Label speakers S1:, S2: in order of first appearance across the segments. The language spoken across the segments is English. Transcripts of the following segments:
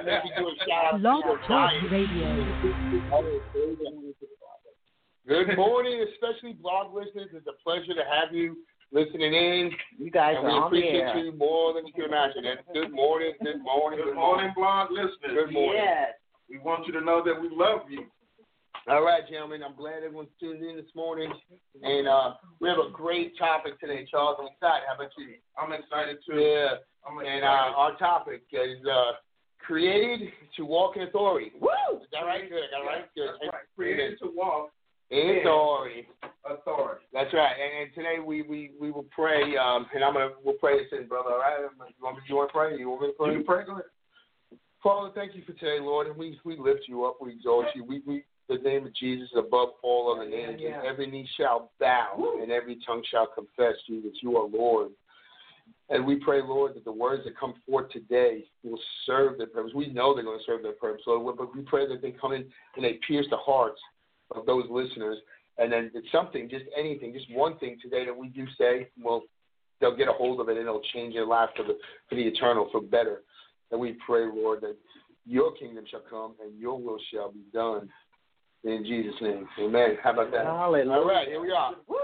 S1: maybe do a shout out
S2: Blog
S1: to your
S2: Talk
S1: Giants.
S2: Radio.
S1: Good morning, especially blog listeners. It's a pleasure to have you listening in.
S3: You guys
S1: and
S3: are
S1: we
S3: on the
S1: appreciate
S3: air.
S1: you more than you can imagine. And good morning, good morning,
S4: Good morning, blog listeners.
S1: Good morning.
S3: Yes.
S4: We want you to know that we love you.
S1: All right, gentlemen. I'm glad everyone's tuned in this morning. And we have a great topic today, Charles. I'm excited. How about you?
S4: I'm excited too.
S1: Yeah.
S4: I'm
S1: And
S4: excited.
S1: our topic is created to walk in authority.
S3: Woo!
S1: Is that right? Good. I got it right? Good.
S4: That's right. Created to walk
S1: In authority.
S4: authority.
S1: That's right. And today we will pray. And we'll pray this in, brother. All right? You want to pray? You want me to pray?
S4: You can pray. Go ahead.
S1: Father, thank you for today, Lord. And we lift you up. We exalt you. We the name of Jesus is above all other names.
S3: Yeah.
S1: And every knee shall bow and every tongue shall confess you that you are Lord. And we pray, Lord, that the words that come forth today will serve their purpose. We know they're going to serve their purpose, Lord, but we pray that they come in and they pierce the hearts of those listeners. And then it's something, just anything, just one thing today that we do say, well, they'll get a hold of it and it'll change their life for the eternal, for better. And we pray, Lord, that your kingdom shall come and your will shall be done. In Jesus' name. Amen. How about that?
S3: Hallelujah.
S1: All right, here we are.
S3: Woo!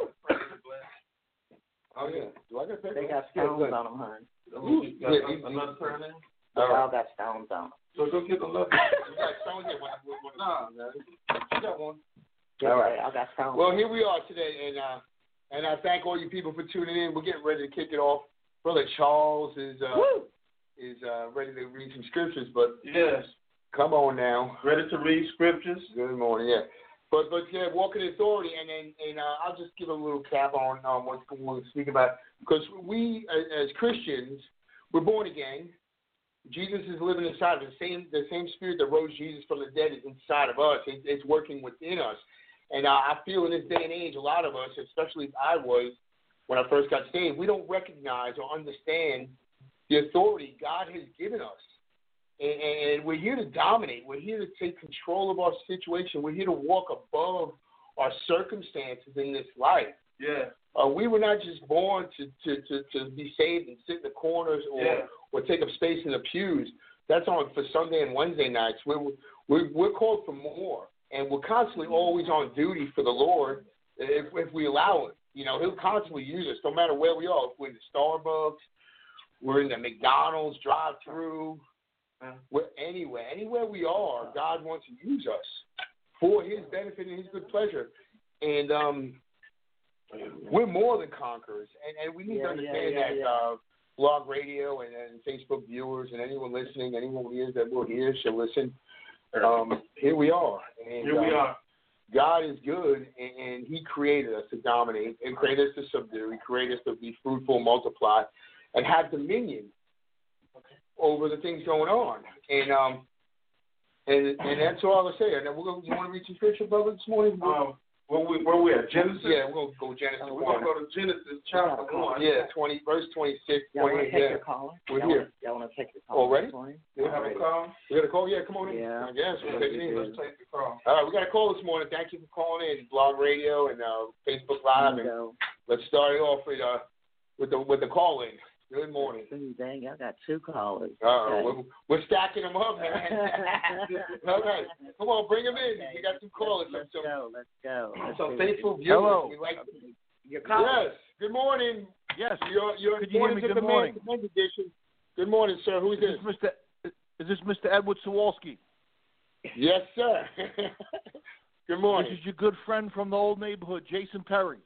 S1: Oh, yeah. Do I got that?
S3: They got stones on them, hon.
S4: Another prayer now?
S3: They
S1: All right.
S3: all got stones on them.
S4: So go get another.
S1: You got stones here.
S4: Nah.
S1: You got one.
S3: All
S1: right.
S3: They all got stones.
S1: Well, here we are today, and I thank all you people for tuning in. We're getting ready to kick it off. Brother Charles is ready to read some scriptures, but
S4: Yes.
S1: come on now.
S4: Ready to read scriptures?
S1: Good morning, yeah. But yeah, walking in authority, and I'll just give a little cap on what we're speaking about, because we as Christians, we're born again. Jesus is living inside of us. The same spirit that rose Jesus from the dead is inside of us. It's working within us. And I feel in this day and age, a lot of us, especially I was when I first got saved, we don't recognize or understand the authority God has given us. And we're here to dominate. We're here to take control of our situation. We're here to walk above our circumstances in this life.
S4: Yeah.
S1: We were not just born to be saved and sit in the corners or take up space in the pews. That's on for Sunday and Wednesday nights. We're called for more, and we're constantly always on duty for the Lord if we allow it. You know, He'll constantly use us no matter where we are. If we're in the Starbucks, we're in the McDonald's drive-through. We're anywhere we are, God wants to use us for His benefit and His good pleasure. And we're more than conquerors. And we need to understand that blog radio and Facebook viewers and anyone listening, anyone that will hear should listen. Here we are. And,
S4: Here we are.
S1: God is good, and He created us to dominate and created us to subdue. He created us to be fruitful, multiply, and have dominion over the things going on, and that's all I was saying. Now you want to read some scripture, brother, this morning?
S4: Where we at? Genesis.
S1: Yeah, we're gonna go Genesis.
S4: We're gonna go to Genesis chapter 1.
S1: Yeah, 20 verse 26.
S3: Y'all want to
S1: 28,
S3: take your caller?
S1: We're here.
S3: Y'all want to take your caller?
S1: Already?
S4: We have a call.
S1: We got a call. Yeah, come on in.
S3: Yeah.
S1: I guess we'll take it in.
S4: Let's take the call.
S1: All right, we got a call this morning. Thank you for calling in, blog radio and Facebook Live, and let's start it off with the call in. Good morning.
S3: Dang, I got two callers.
S1: We're stacking them up, man. All right. Come on, bring them in. We got some callers.
S3: Let's go.
S1: Some faithful viewers.
S5: Hello.
S1: We like
S3: Your caller.
S1: Yes. Good morning.
S5: Yes.
S1: You're
S5: Could you hear me? Good morning.
S1: Edition. Good morning, sir. Who is this?
S5: Is this Mr. Edward Sawalski?
S1: Yes, sir. Good morning.
S5: This is your good friend from the old neighborhood, Jason Perry.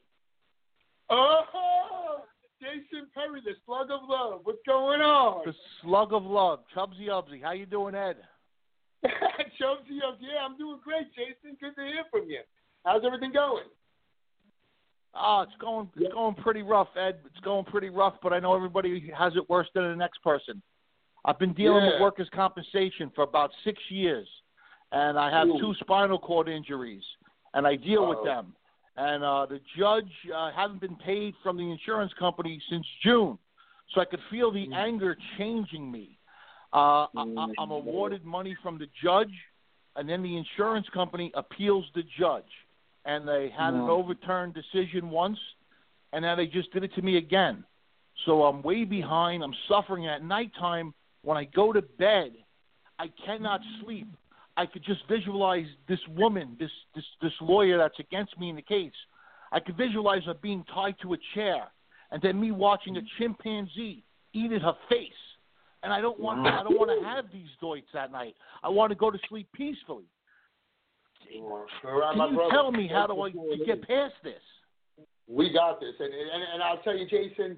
S1: Oh, Jason Perry, the Slug of Love. What's going on?
S5: The Slug of Love, Chubsy Ubsy. How you doing, Ed?
S1: Chubsy Ubsy. Yeah, I'm doing great, Jason. Good to hear from you. How's everything going?
S5: It's going pretty rough, Ed. It's going pretty rough, but I know everybody has it worse than the next person. I've been dealing with workers' compensation for about 6 years, and I have 2 spinal cord injuries, and I deal with them. And the judge haven't been paid from the insurance company since June, so I could feel the anger changing me. I'm awarded money from the judge, and then the insurance company appeals the judge. And they had an overturned decision once, and now they just did it to me again. So I'm way behind. I'm suffering at nighttime. When I go to bed, I cannot sleep. I could just visualize this woman, this lawyer that's against me in the case. I could visualize her being tied to a chair, and then me watching a chimpanzee eat at her face. And I don't want to have these thoughts that night. I want to go to sleep peacefully. Can you tell me how do I get past this?
S1: We got this, and I'll tell you, Jason.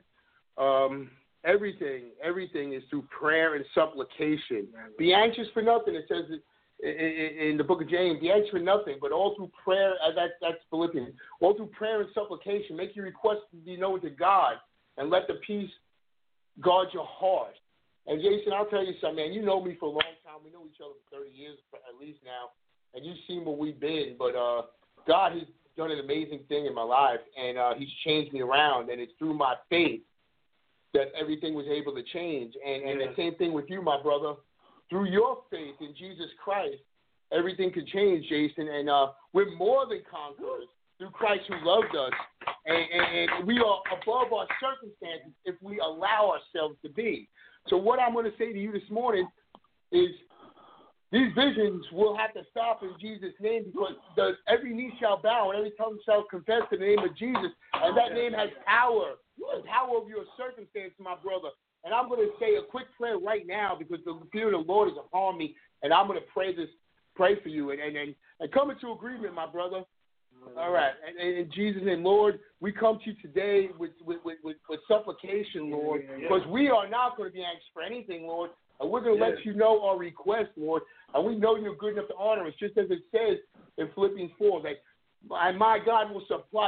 S1: Everything is through prayer and supplication. Be anxious for nothing. It says in the book of James, be anxious for nothing, but all through prayer. That's Philippians. All through prayer and supplication, make your requests be known to God, and let the peace guard your heart. And Jason, I'll tell you something, man. You know me for a long time. We know each other for 30 years at least now, and you've seen what we've been. But God has done an amazing thing in my life, and He's changed me around, and it's through my faith that everything was able to change. And the same thing with you, my brother. Through your faith in Jesus Christ, everything could change, Jason. And we're more than conquerors through Christ who loved us. And we are above our circumstances if we allow ourselves to be. So what I'm going to say to you this morning is these visions will have to stop in Jesus' name, because every knee shall bow and every tongue shall confess the name of Jesus. And that name has power. The power of your circumstance, my brother. And I'm going to say a quick prayer right now, because the fear of the Lord is upon me, and I'm going to pray for you and come into agreement, my brother. All right. And in Jesus' name, Lord, we come to you today with supplication, Lord, because we are not going to be anxious for anything, Lord. And we're going to let you know our request, Lord. And we know you're good enough to honor us, just as it says in Philippians 4, that my God will supply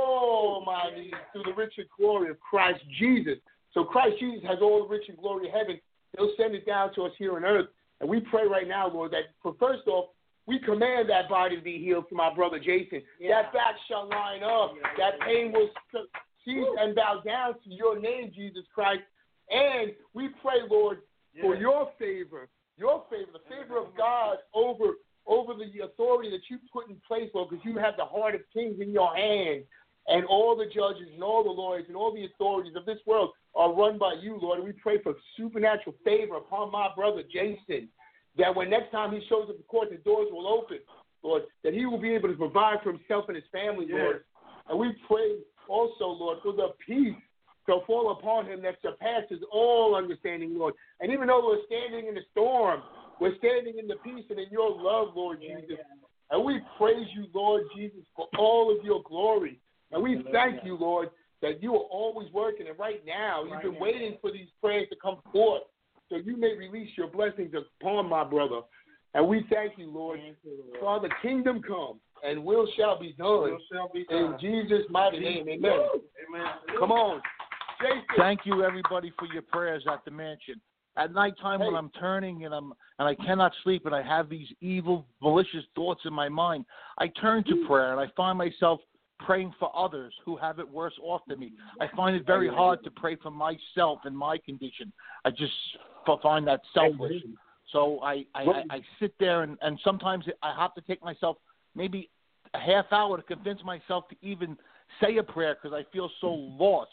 S1: all my needs through the rich and glory of Christ Jesus. So Christ Jesus has all the rich and glory of heaven. He'll send it down to us here on earth. And we pray right now, Lord, that first off, we command that body to be healed for my brother Jason. That back shall line up. That pain will cease and bow down to your name, Jesus Christ. And we pray, Lord, for your favor, the favor of God over the authority that you put in place, Lord, because you have the heart of kings in your hand, and all the judges and all the lawyers and all the authorities of this world are run by you, Lord. And we pray for supernatural favor upon my brother Jason, that when next time he shows up in court, the doors will open, Lord, that he will be able to provide for himself and his family, Lord. And we pray also, Lord, for the peace to fall upon him that surpasses all understanding, Lord. And even though we're standing in the storm, we're standing in the peace and in your love, Lord Jesus. And we praise you, Lord Jesus, for all of your glory. And we thank you, Lord, that you are always working. And right now, you've been waiting for these prayers to come forth so you may release your blessings upon my brother. And we thank you, Lord. Father, kingdom come and will shall be done. In Jesus' mighty name, amen. Amen. Come on. Jason.
S5: Thank you, everybody, for your prayers at the mansion. At nighttime, when I'm turning and I cannot sleep and I have these evil, malicious thoughts in my mind, I turn to prayer and I find myself praying for others who have it worse off than me. I find it very hard to pray for myself and my condition. I just find that selfish. So I sit there and sometimes I have to take myself maybe a half hour to convince myself to even say a prayer because I feel so lost.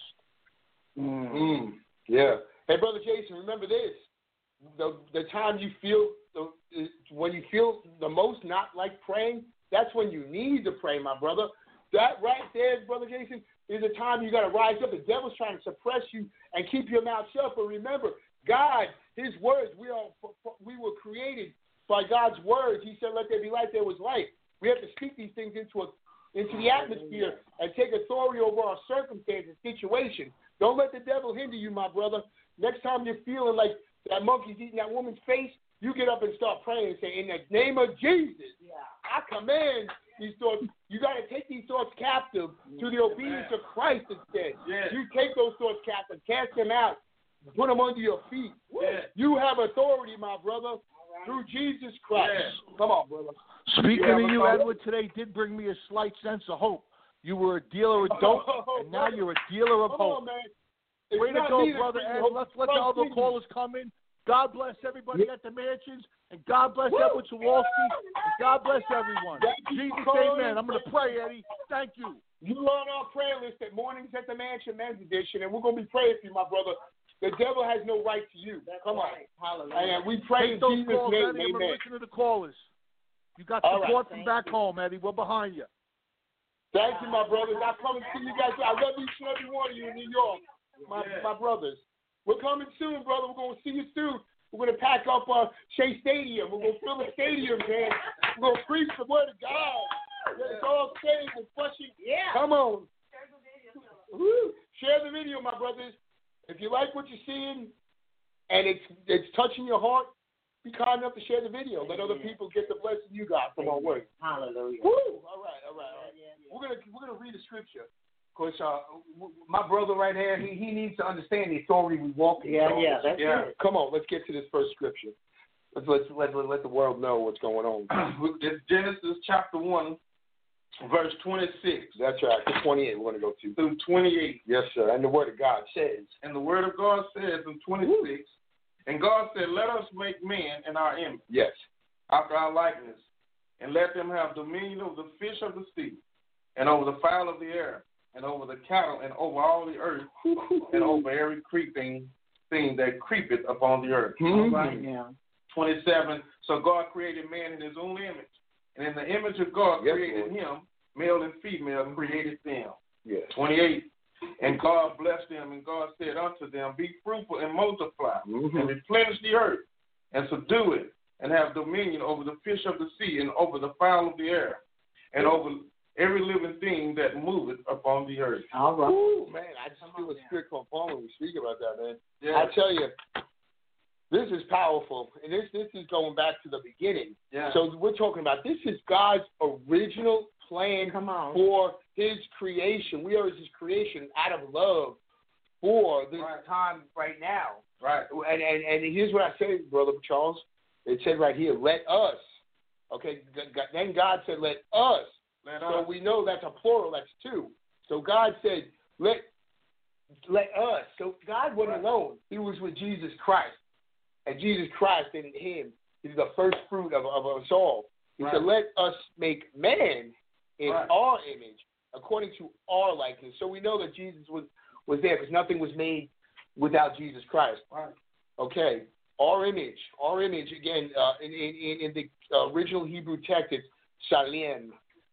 S1: Mm-hmm. Yeah. Hey, Brother Jason, remember this. The time you feel, when you feel the most not like praying, that's when you need to pray, my brother. That right there, Brother Jason, is a time you got to rise up. The devil's trying to suppress you and keep your mouth shut. But remember, God, his words, we were created by God's words. He said, let there be light, there was light. We have to speak these things into the atmosphere and take authority over our circumstances, situations. Don't let the devil hinder you, my brother. Next time you're feeling like that monkey's eating that woman's face, you get up and start praying and say, in the name of Jesus, I command these thoughts. You got to take these thoughts captive to the obedience of Christ instead. You take those thoughts captive, cast them out, put them under your feet. You have authority, my brother, through Jesus Christ. Come on, brother.
S5: Speaking of you, Edward, today did bring me a slight sense of hope. You were a dealer of dope, and now you're a dealer of hope.
S1: On, man.
S5: Way to go, Brother Ed. Let's let the other callers come in. God bless everybody at the mansions, and God bless Edward Zawalski, and God bless everyone. Jesus, amen. I'm going to pray, Eddie. Thank you.
S1: You are on our prayer list at Mornings at the Mansion Men's Edition, and we're going to be praying for you, my brother, The devil has no right to you.
S3: That's
S1: Come
S3: right.
S1: on.
S3: Hallelujah.
S1: And we pray in
S5: Take those
S1: Jesus'
S5: calls,
S1: name.
S5: Eddie. I'm going to
S1: Amen.
S5: listen to the callers. You got
S1: All
S5: support
S1: right.
S5: from back home, Eddie. We're behind you.
S1: Thank you, my brothers. I'll come and see you guys. I love each and every one of you in New York, my brothers. We're coming soon, brother. We're going to see you soon. We're going to pack up Shea Stadium. We're going to fill the stadium, man. We're going to preach the word of God. Let us all saved and flushing.
S3: Yeah.
S1: Come on. Woo. Share the video, my brothers. If you like what you're seeing and it's touching your heart, be kind enough to share the video. Let other people get the blessing you got from our word.
S3: Hallelujah.
S1: Woo. All right. We're gonna read the scripture. Because my brother right here, he needs to understand the authority we walk in.
S3: Yeah, that's it.
S1: Come on, let's get to this first scripture. Let's let the world know what's going on.
S4: It's Genesis chapter 1, verse 26.
S1: That's right. To 28 we're going to go to.
S4: Through 28.
S1: Yes, sir. And the word of God says.
S4: And the word of God says in 26, and God said, let us make man in our image.
S1: Yes.
S4: After our likeness, and let them have dominion over the fish of the sea, and over the fowl of the air, and over the cattle, and over all the earth, and over every creeping thing that creepeth upon the earth.
S1: Mm-hmm.
S3: Right now.
S4: 27, so God created man in his own image. And in the image of God created him, male and female created them.
S1: Yes.
S4: 28, and God blessed them, and God said unto them, be fruitful and multiply, and replenish the earth, and subdue it, and have dominion over the fish of the sea, and over the fowl of the air, and over every living thing that moveth upon the earth.
S3: All right.
S1: Ooh, man, I just feel a spirit come upon when we speak about that, man.
S4: Yeah.
S1: I tell you, this is powerful, and this is going back to the beginning.
S4: Yeah.
S1: So we're talking about this is God's original plan for His creation. We are His creation out of love for this time right now.
S4: Right.
S1: And here's what I say, Brother Charles. It said right here, let us. Okay. Then God said, let us. So we know that's a plural. That's two. So God said, let us. So God wasn't alone. He was with Jesus Christ. And Jesus Christ in Him is the first fruit of us all. He said, let us make man in our image, according to our likeness. So we know that Jesus was there because nothing was made without Jesus Christ.
S4: Right.
S1: Okay. Our image, again, in the original Hebrew text, it's Salem,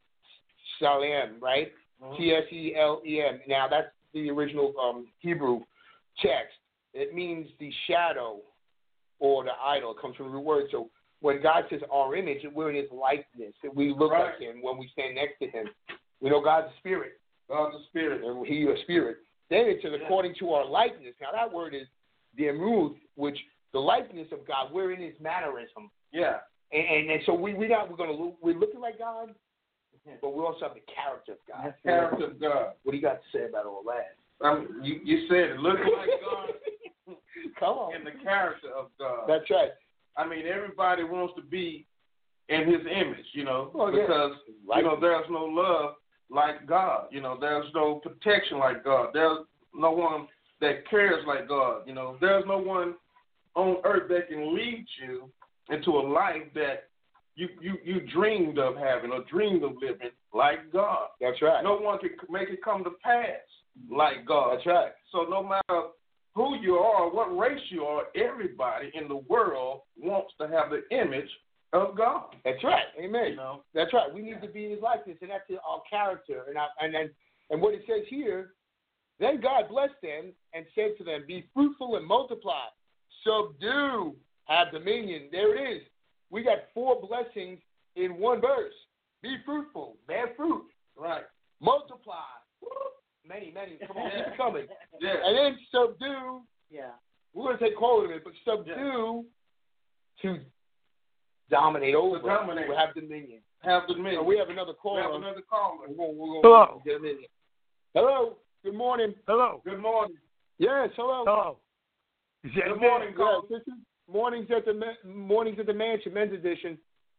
S1: right? T-S-E-L-E-M. Now, that's the original Hebrew text. It means the shadow or the idol. It comes from the root word. So when God says our image, we're in His likeness. We look like Him when we stand next to Him. We know God's a spirit.
S4: God's a spirit.
S1: And He is a spirit. Then it says according to our likeness. Now, that word is Demuth, which the likeness of God, we're in His mannerism.
S4: Yeah.
S1: And so we're looking like God, but we also have the character of God.
S4: The character of God.
S1: What do you got to say about all that?
S4: You said it, looking like God.
S1: Come on.
S4: And the character of God.
S1: That's right.
S4: I mean, everybody wants to be in His image, because there's no love like God. There's no protection like God. There's no one that cares like God. There's no one on earth that can lead you into a life that you dreamed of having or dreamed of living like God.
S1: That's right.
S4: No one can make it come to pass like God.
S1: That's right.
S4: So no matter who you are, what race you are, everybody in the world wants to have the image of God.
S1: That's right. Amen. That's right. We need to be in His likeness, and that's our character. And what it says here, then God blessed them and said to them, be fruitful and multiply, subdue, have dominion. There it is. We got 4 blessings in one verse. Be fruitful, bear fruit.
S4: Right.
S1: Multiply. Many. Come on, keep it coming.
S4: Yeah.
S1: And then subdue.
S3: Yeah.
S1: We're going to take hold of it, but subdue to dominate over.
S4: To dominate.
S1: We'll have dominion.
S4: Have dominion.
S1: So we have another caller.
S4: We have another caller.
S1: We're
S5: Hello.
S1: Get dominion. Hello. Good morning.
S5: Hello.
S4: Good morning.
S1: Yes, hello.
S5: Hello.
S4: Good morning, caller.
S1: Yes, this is Mornings at the Mansion, men's edition.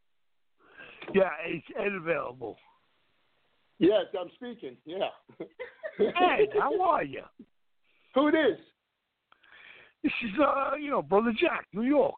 S5: Yeah, it's Ed available.
S1: Yes, I'm speaking. Yeah.
S5: Ed, how are you?
S1: Who it is?
S5: This is, Brother Jack, New York.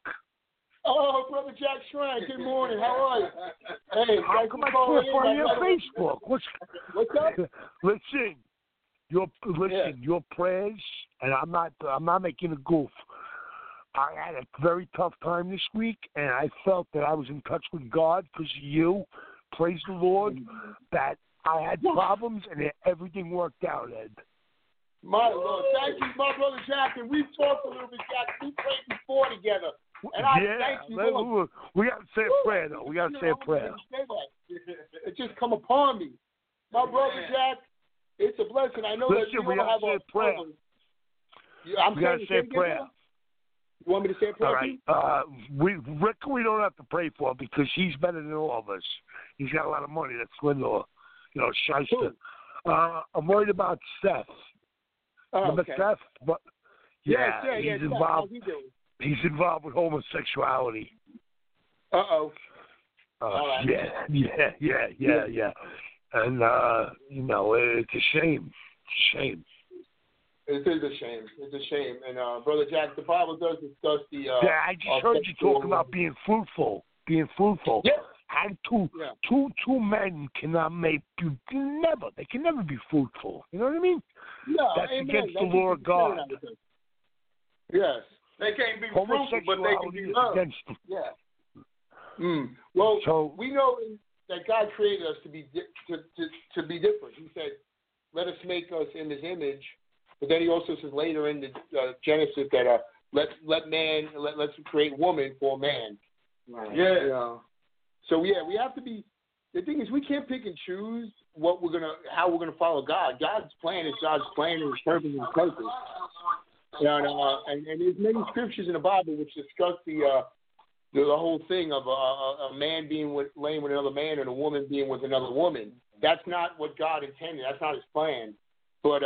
S1: Oh, Brother Jack Schrank. Good morning. How are you? Hey,
S5: how come I can't find you on Facebook? What's
S1: up?
S5: Listen,
S6: your prayers, and I'm not making a goof. I had a very tough time this week, and I felt that I was in touch with God because of you. Praise the Lord that I had problems and everything worked out, Ed.
S1: My Lord, thank you, my brother Jack. And we've talked a little bit, Jack. We prayed before together. And I thank you, Lord.
S6: We got to say a prayer, though. We got to say a prayer.
S1: It just come upon me. My brother Jack, it's a blessing. I know that you don't have a prayer.
S6: We got to say a prayer.
S1: You want me to say a prayer?
S6: All right. Rick, we don't have to pray for him because he's better than all of us. He's got a lot of money. That's Swindler, shyster. I'm worried about Seth. Remember Seth? But, he's involved. He's involved with homosexuality.
S1: Uh-oh.
S6: Right. Yeah. And, it's a shame.
S1: It is a shame. It's a shame. And, Brother Jack, the Bible does discuss the...
S6: I just heard you talking about being fruitful.
S1: Yeah.
S6: And two men cannot they can never be fruitful. You know what I mean?
S1: No,
S6: that's against the law of God.
S1: Yes.
S4: They can't be fruitful, but they can be loved.
S1: Yeah. Well, so, we know that God created us to be different. He said, let us make us in his image. But then he also says later in the Genesis that let's create woman for man.
S4: Right. Yeah.
S1: So we have to be. The thing is, we can't pick and choose how we're gonna follow God. God's plan is God's plan and His purpose and purpose. And there's many scriptures in the Bible which discuss the whole thing of a man laying with another man and a woman being with another woman. That's not what God intended. That's not His plan. But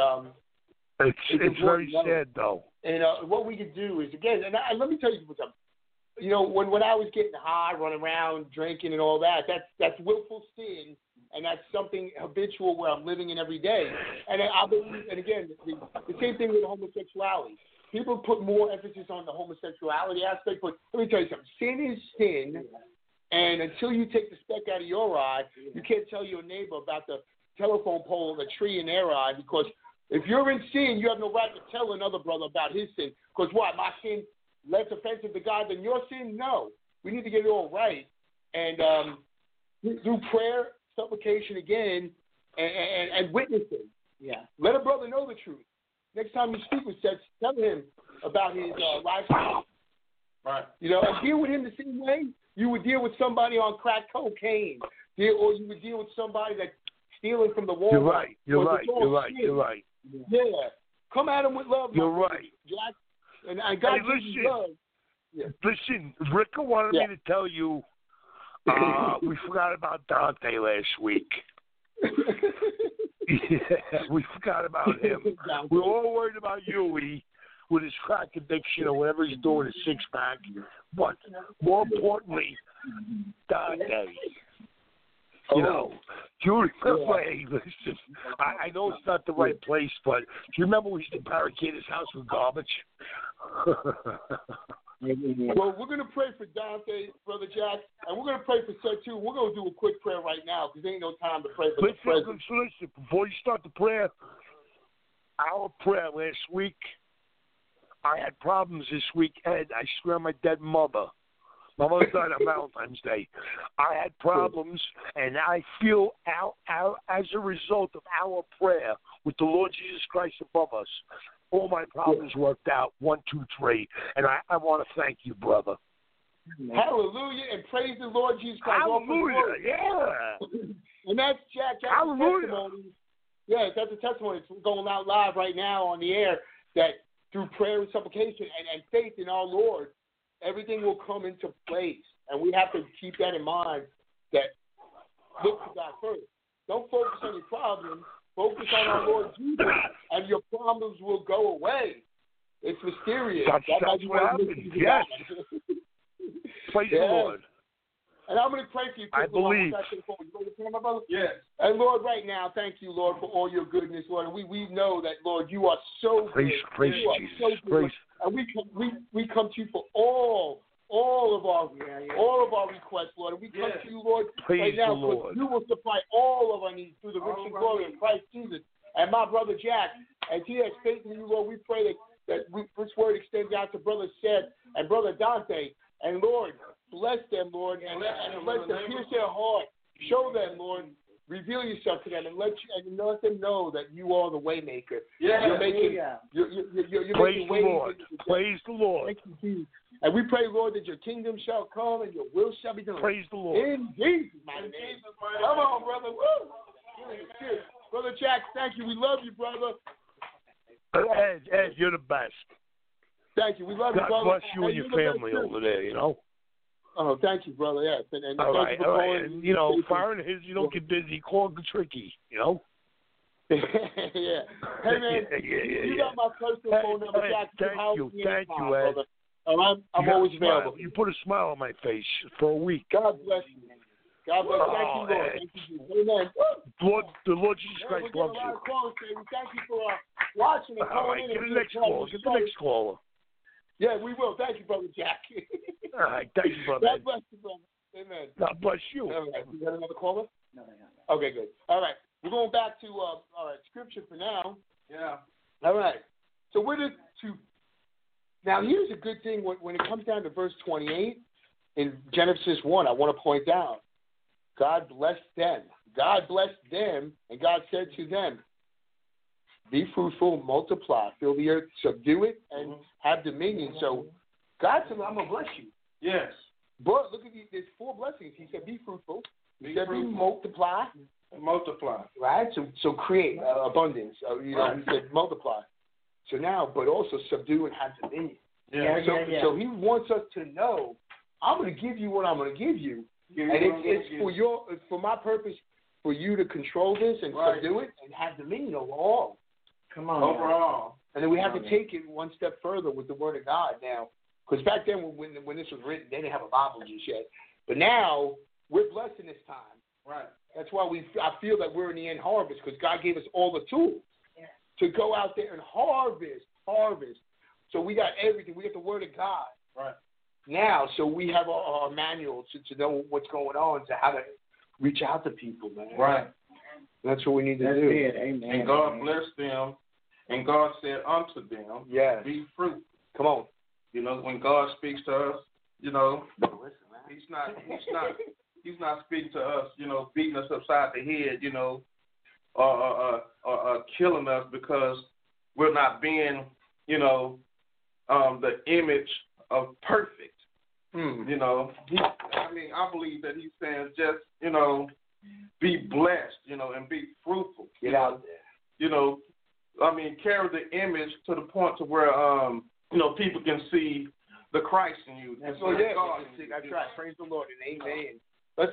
S6: it's very sad though.
S1: And what we could do is again, and let me tell you something. When I was getting high, running around, drinking and all that, that's willful sin, and that's something habitual where I'm living in every day. And I believe, and again, the same thing with homosexuality. People put more emphasis on the homosexuality aspect, but let me tell you something. Sin is sin, and until you take the speck out of your eye, you can't tell your neighbor about the telephone pole or the tree in their eye, because if you're in sin, you have no right to tell another brother about his sin. Because what, my sin less offensive to God than your sin? No. We need to get it all right. And through prayer, supplication again, and witnessing. Yeah. Let a brother know the truth. Next time you speak with Seth, tell him about his lifestyle.
S4: Right.
S1: And deal with him the same way you would deal with somebody on crack cocaine. Or you would deal with somebody that's stealing from the Walmart.
S6: You're right.
S1: Yeah. Come at him with love.
S6: You're right.
S1: Jack. And God gives you love. Yeah.
S6: Listen, Rick wanted me to tell you we forgot about Dante last week. We forgot about him. We're all worried about Huey with his crack addiction or whatever he's doing, his six-pack. But more importantly, Dante. Do you remember, hey, listen, I know it's not the right place, but do you remember we used to barricade his house with garbage?
S1: Well, we're going to pray for Dante, Brother Jack, and we're going to pray for Seth, too. We're going to do a quick prayer right now because there ain't no time to pray for the president.
S6: Listen, before you start the prayer, our prayer last week, I had problems this week, Ed. I swear on my dead mother. My mother died on Valentine's Day. I had problems, and I feel as a result of our prayer with the Lord Jesus Christ above us, all my problems worked out, 1, 2, 3, and I want to thank you, brother.
S1: Hallelujah, and praise the Lord Jesus Christ.
S6: Hallelujah, yeah.
S1: And that's Jack's testimony. Yeah, that's a testimony. It's going out live right now on the air that through prayer and supplication and faith in our Lord, everything will come into place. And we have to keep that in mind, that look to God first. Don't focus on your problems. Focus on our Lord Jesus, and your problems will go away. It's mysterious.
S6: That's what happens. Yes. Praise the Lord.
S1: And I'm going to pray for you.
S6: I believe.
S1: Yes. And Lord, right now, thank you, Lord, for all your goodness, Lord. And we know that, Lord, you are so good.
S6: Praise Jesus. So praise.
S1: And we come to you for all of our requests, Lord. And we come to you, Lord,
S6: praise
S1: right now,
S6: the Lord.
S1: You will supply all of our needs through the rich and glory of Christ Jesus. and my brother Jack, as he has faith in you, Lord, we pray that this word extends out to Brother Seth and Brother Dante. And, Lord, bless them, Lord, and let them pierce their heart. Show them, Lord. Reveal yourself to them and let them know that you are the way maker.
S4: Yeah.
S1: You're making
S6: Praise
S1: ways.
S6: the Lord. Praise the Lord.
S1: Thank you, Jesus. And we pray, Lord, that your kingdom shall come and your will shall be done.
S6: Praise the Lord.
S1: In Jesus' mighty name. Come on, brother. Woo. Brother Jack, thank you. We love you, brother.
S6: Ed, you're the best.
S1: Thank you. We love you, brother.
S6: God bless you and your family over there, you know.
S1: Oh, thank you, brother. Yes. And
S6: all
S1: thank you for calling.
S6: And, you know, firing his, you don't get busy. Call the tricky, you know.
S1: Yeah. Hey, man. You got my personal phone number, Jack.
S6: Thank you, Ed.
S1: Brother. I'm always available.
S6: You put a smile on my face for a week.
S1: God bless you. God bless you. Thank you, Lord. Thank you. Amen.
S6: The Lord Jesus Christ loves you.
S1: Thank you for watching and calling in.
S6: Get the next caller. Get the next caller.
S1: Yeah, we will. Thank you, Brother Jack.
S6: All right. Thank you, brother.
S1: God bless you, brother. Amen.
S6: God bless you.
S1: All right. You got another caller?
S3: No, I don't.
S1: Okay, good. All right. We're going back to scripture for now.
S4: Yeah.
S1: All right. So now here's a good thing when it comes down to verse 28 in Genesis 1. I want to point out, God blessed them. God blessed them, and God said to them, be fruitful, multiply, fill the earth, subdue it, and have dominion. So God said, I'm going to bless you.
S4: Yes.
S1: But look at these, there's 4 blessings. He said, be fruitful. He said, be multiply.
S4: Multiply.
S1: Right? So create abundance. He said multiply. So now, but also subdue and have dominion.
S4: Yeah.
S1: So he wants us to know, I'm going to give you what I'm going to give you. And it's for my purpose, for you to control this and subdue it and have dominion over all.
S3: Come on.
S4: Overall.
S1: And then we have to take it one step further with the Word of God now. Because back then, when this was written, they didn't have a Bible just yet. But now, we're blessed in this time.
S4: Right.
S1: That's why I feel that we're in the end harvest, because God gave us all the tools to go out there and harvest. So we got everything. We got the Word of God.
S4: Right.
S1: Now, so we have our manual to know what's going on, to how to reach out to people, man.
S4: Right.
S1: That's what we need to do.
S3: It. Amen.
S4: And God blessed them, and God said unto them, be fruitful.
S1: Come on.
S4: You know, when God speaks to us, you know, He's not speaking to us, you know, beating us upside the head, you know, or killing us because we're not being, you know, the image of perfect. You know, I believe that He's saying just, you know, be blessed, you know, and be fruitful.
S1: Get out there.
S4: You know, carry the image to the point to where, you know, people can see the Christ in you.
S1: That's right. Praise the Lord and amen. Let's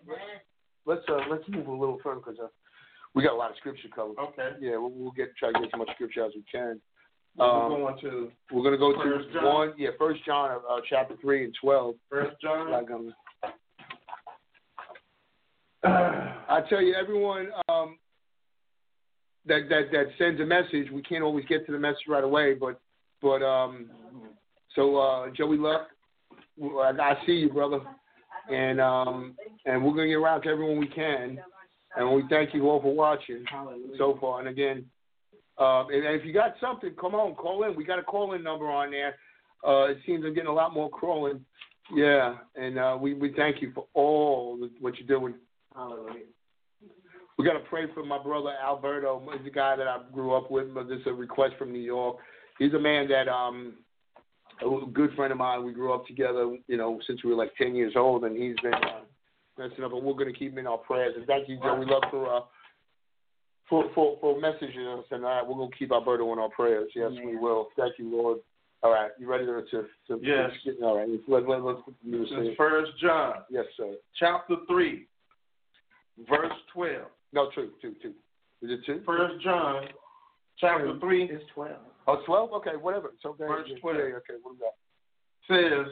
S1: move a little further because we got a lot of scripture covered.
S4: Okay.
S1: Yeah, we'll try to get as much scripture as we can.
S4: We're going to
S1: go to 1 John chapter 3 and 12.
S4: 1 John.
S1: I tell you, everyone that sends a message, we can't always get to the message right away, but Joey Luck, I see you, brother, and we're gonna get around to everyone we can, and we thank you all for watching so far. And again, and if you got something, come on, call in. We got a call-in number on there. It seems I'm getting a lot more calling. Yeah, and we thank you for all what you're doing. Hallelujah. We got to pray for my brother Alberto. He's a guy that I grew up with. This is a request from New York. He's a man that a good friend of mine. We grew up together, you know, since we were like 10 years old, and he's been messing up. And we're going to keep him in our prayers. And thank you, Joe. We love for messaging us, and we're going to keep Alberto in our prayers. Yes, we will. Thank you, Lord. All right, you ready to
S4: yes.
S1: All right, let's
S4: this is 1 John.
S1: Yes, sir.
S4: Chapter 3, verse 12.
S1: No, 2. Is it 2?
S4: 1 John, chapter 3.
S3: It's 12.
S1: Oh, 12? Okay, whatever. So
S4: verse 12.
S1: Yeah, okay, what is that?
S4: Says,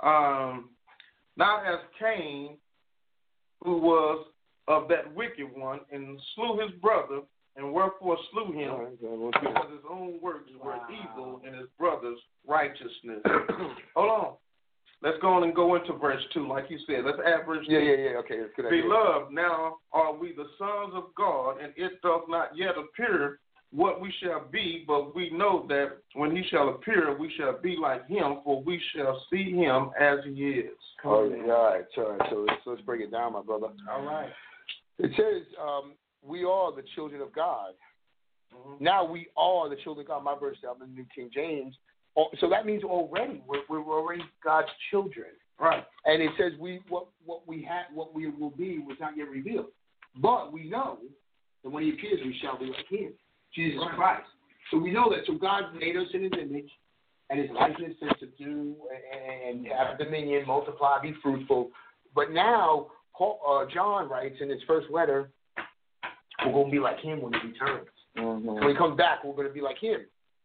S4: not as Cain, who was of that wicked one, and slew his brother, and wherefore slew him, because his own works were evil, and his brother's righteousness. Hold on. let's go on and go into verse 2, like you said. Let's add verse 2.
S1: Yeah. Okay, that's good.
S4: Beloved, now are we the sons of God, and it doth not yet appear what we shall be, but we know that when he shall appear, we shall be like him, for we shall see him as he is.
S1: All right. So let's break it down, my brother.
S4: All right.
S1: It says we are the children of God. Mm-hmm. Now we are the children of God. My verse, I'm in the New King James. So that means already we're already God's children,
S4: right?
S1: And it says what we will be was not yet revealed, but we know that when he appears, we shall be like him, Jesus Christ. So we know that. So God made us in his image, and his likeness says to do and have dominion, multiply, be fruitful. But now John writes in his first letter, we're going to be like him when he returns. Mm-hmm. When he comes back, we're going to be like him.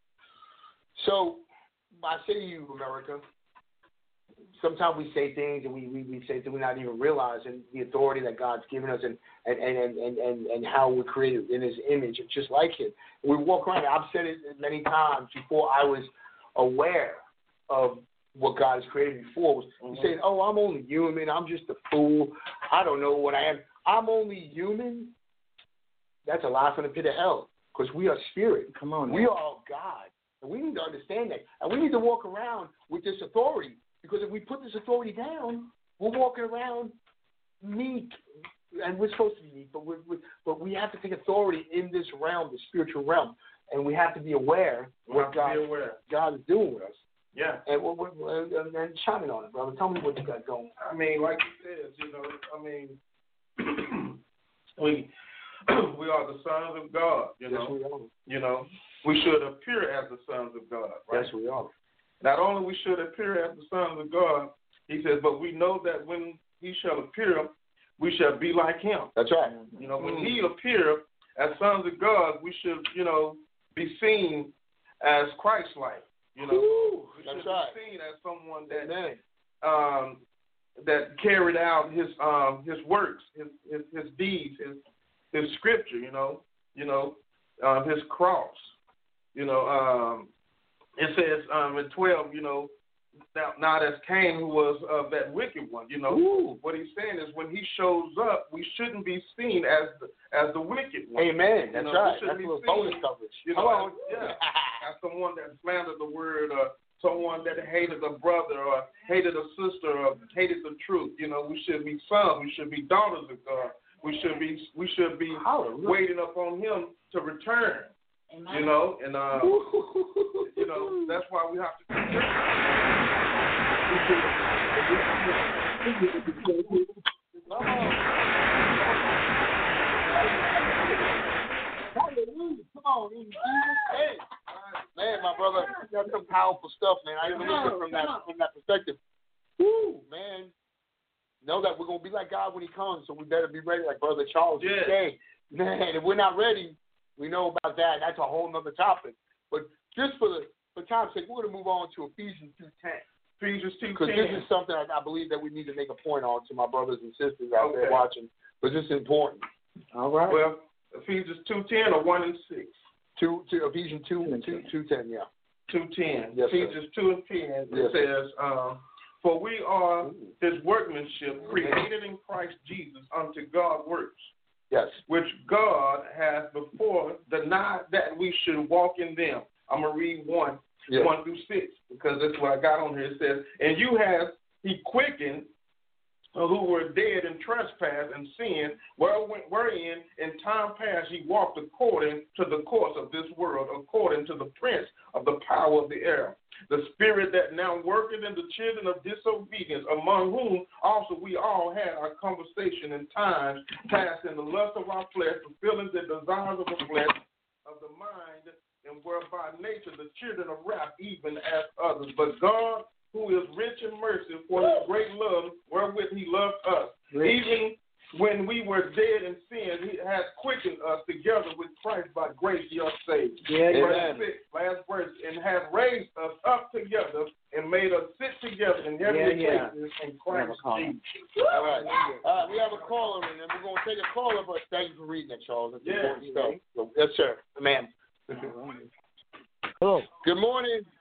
S1: So I say to you, America, sometimes we say things and we say things we're not even realizing the authority that God's given us and how we're created in his image, just like him. We walk around, I've said it many times before I was aware of what God has created before. Was saying, I'm only human, I'm just a fool, I don't know what I am. I'm only human. That's a lie from the pit of hell, because we are spirit.
S3: Come on,
S1: we are God. And we need to understand that. And we need to walk around with this authority, because if we put this authority down, we're walking around meek. And we're supposed to be meek, but we have to take authority in this realm, the spiritual realm. And we have to be aware what God is doing with us.
S4: Yeah.
S1: And chiming on it, brother. Tell me what you got going.
S4: I mean, like you said, we are the sons of God,
S1: Yes, we are.
S4: We should appear as the sons of God, right?
S1: Yes, we are.
S4: Not only we should appear as the sons of God, he says, but we know that when he shall appear, we shall be like him.
S1: That's right.
S4: When he appear as sons of God, we should, be seen as Christ-like. We should be seen as someone that that carried out his works, his deeds, his scripture, his cross. It says in 12, now that's Cain, who was that wicked one. What he's saying is when he shows up, we shouldn't be seen as the wicked one.
S1: Amen. That's right. That's a little bonus coverage.
S4: As someone that slandered the word, or someone that hated a brother, or hated a sister, or hated the truth. We should be sons. We should be daughters of God. We should be waiting upon him to return. And that's why we have to do
S1: Come on, hey, man, my brother, that's some powerful stuff, man. I even look at it from that perspective. Woo, man. Know that we're gonna be like God when he comes, so we better be ready, like Brother Charles would say. Man, if we're not ready, we know about that. That's a whole nother topic. But just for time's sake, we're going to move on to Ephesians 2:10.
S4: Ephesians 2:10.
S1: Because this is something I believe that we need to make a point on to my brothers and sisters out there watching. Because this is important.
S3: All right.
S4: Well, Ephesians 2:10 or 1 and 6?
S1: Ephesians 2:10, yeah.
S4: 2:10.
S1: Yes,
S4: Ephesians 2:10. It says, for we are his workmanship, created in Christ Jesus unto God works.
S1: Yes. Which
S4: God has before denied that we should walk in them. I'm going to read 1 through 6, because that's what I got on here. It says, and he quickened who were dead in trespass and sin, wherein in time past he walked according to the course of this world, according to the prince of the power of the air, the spirit that now worketh in the children of disobedience, among whom also we all had our conversation in times past in the lust of our flesh, fulfilling the desires of the flesh, of the mind, and were by nature the children of wrath, even as others. But God, who is rich in mercy, for his great love, wherewith he loved us, even when we were dead in sin, he has quickened us together with Christ. By grace you are saved. Verse 6, last verse, and have raised us up together and made us sit together in heavenly places in Christ Jesus.
S1: All right. We have a caller, and we're going to take a caller, but thank you for reading that, Charles. That's important stuff. So, yes, sir. Ma'am.
S7: Hello.
S1: Good morning.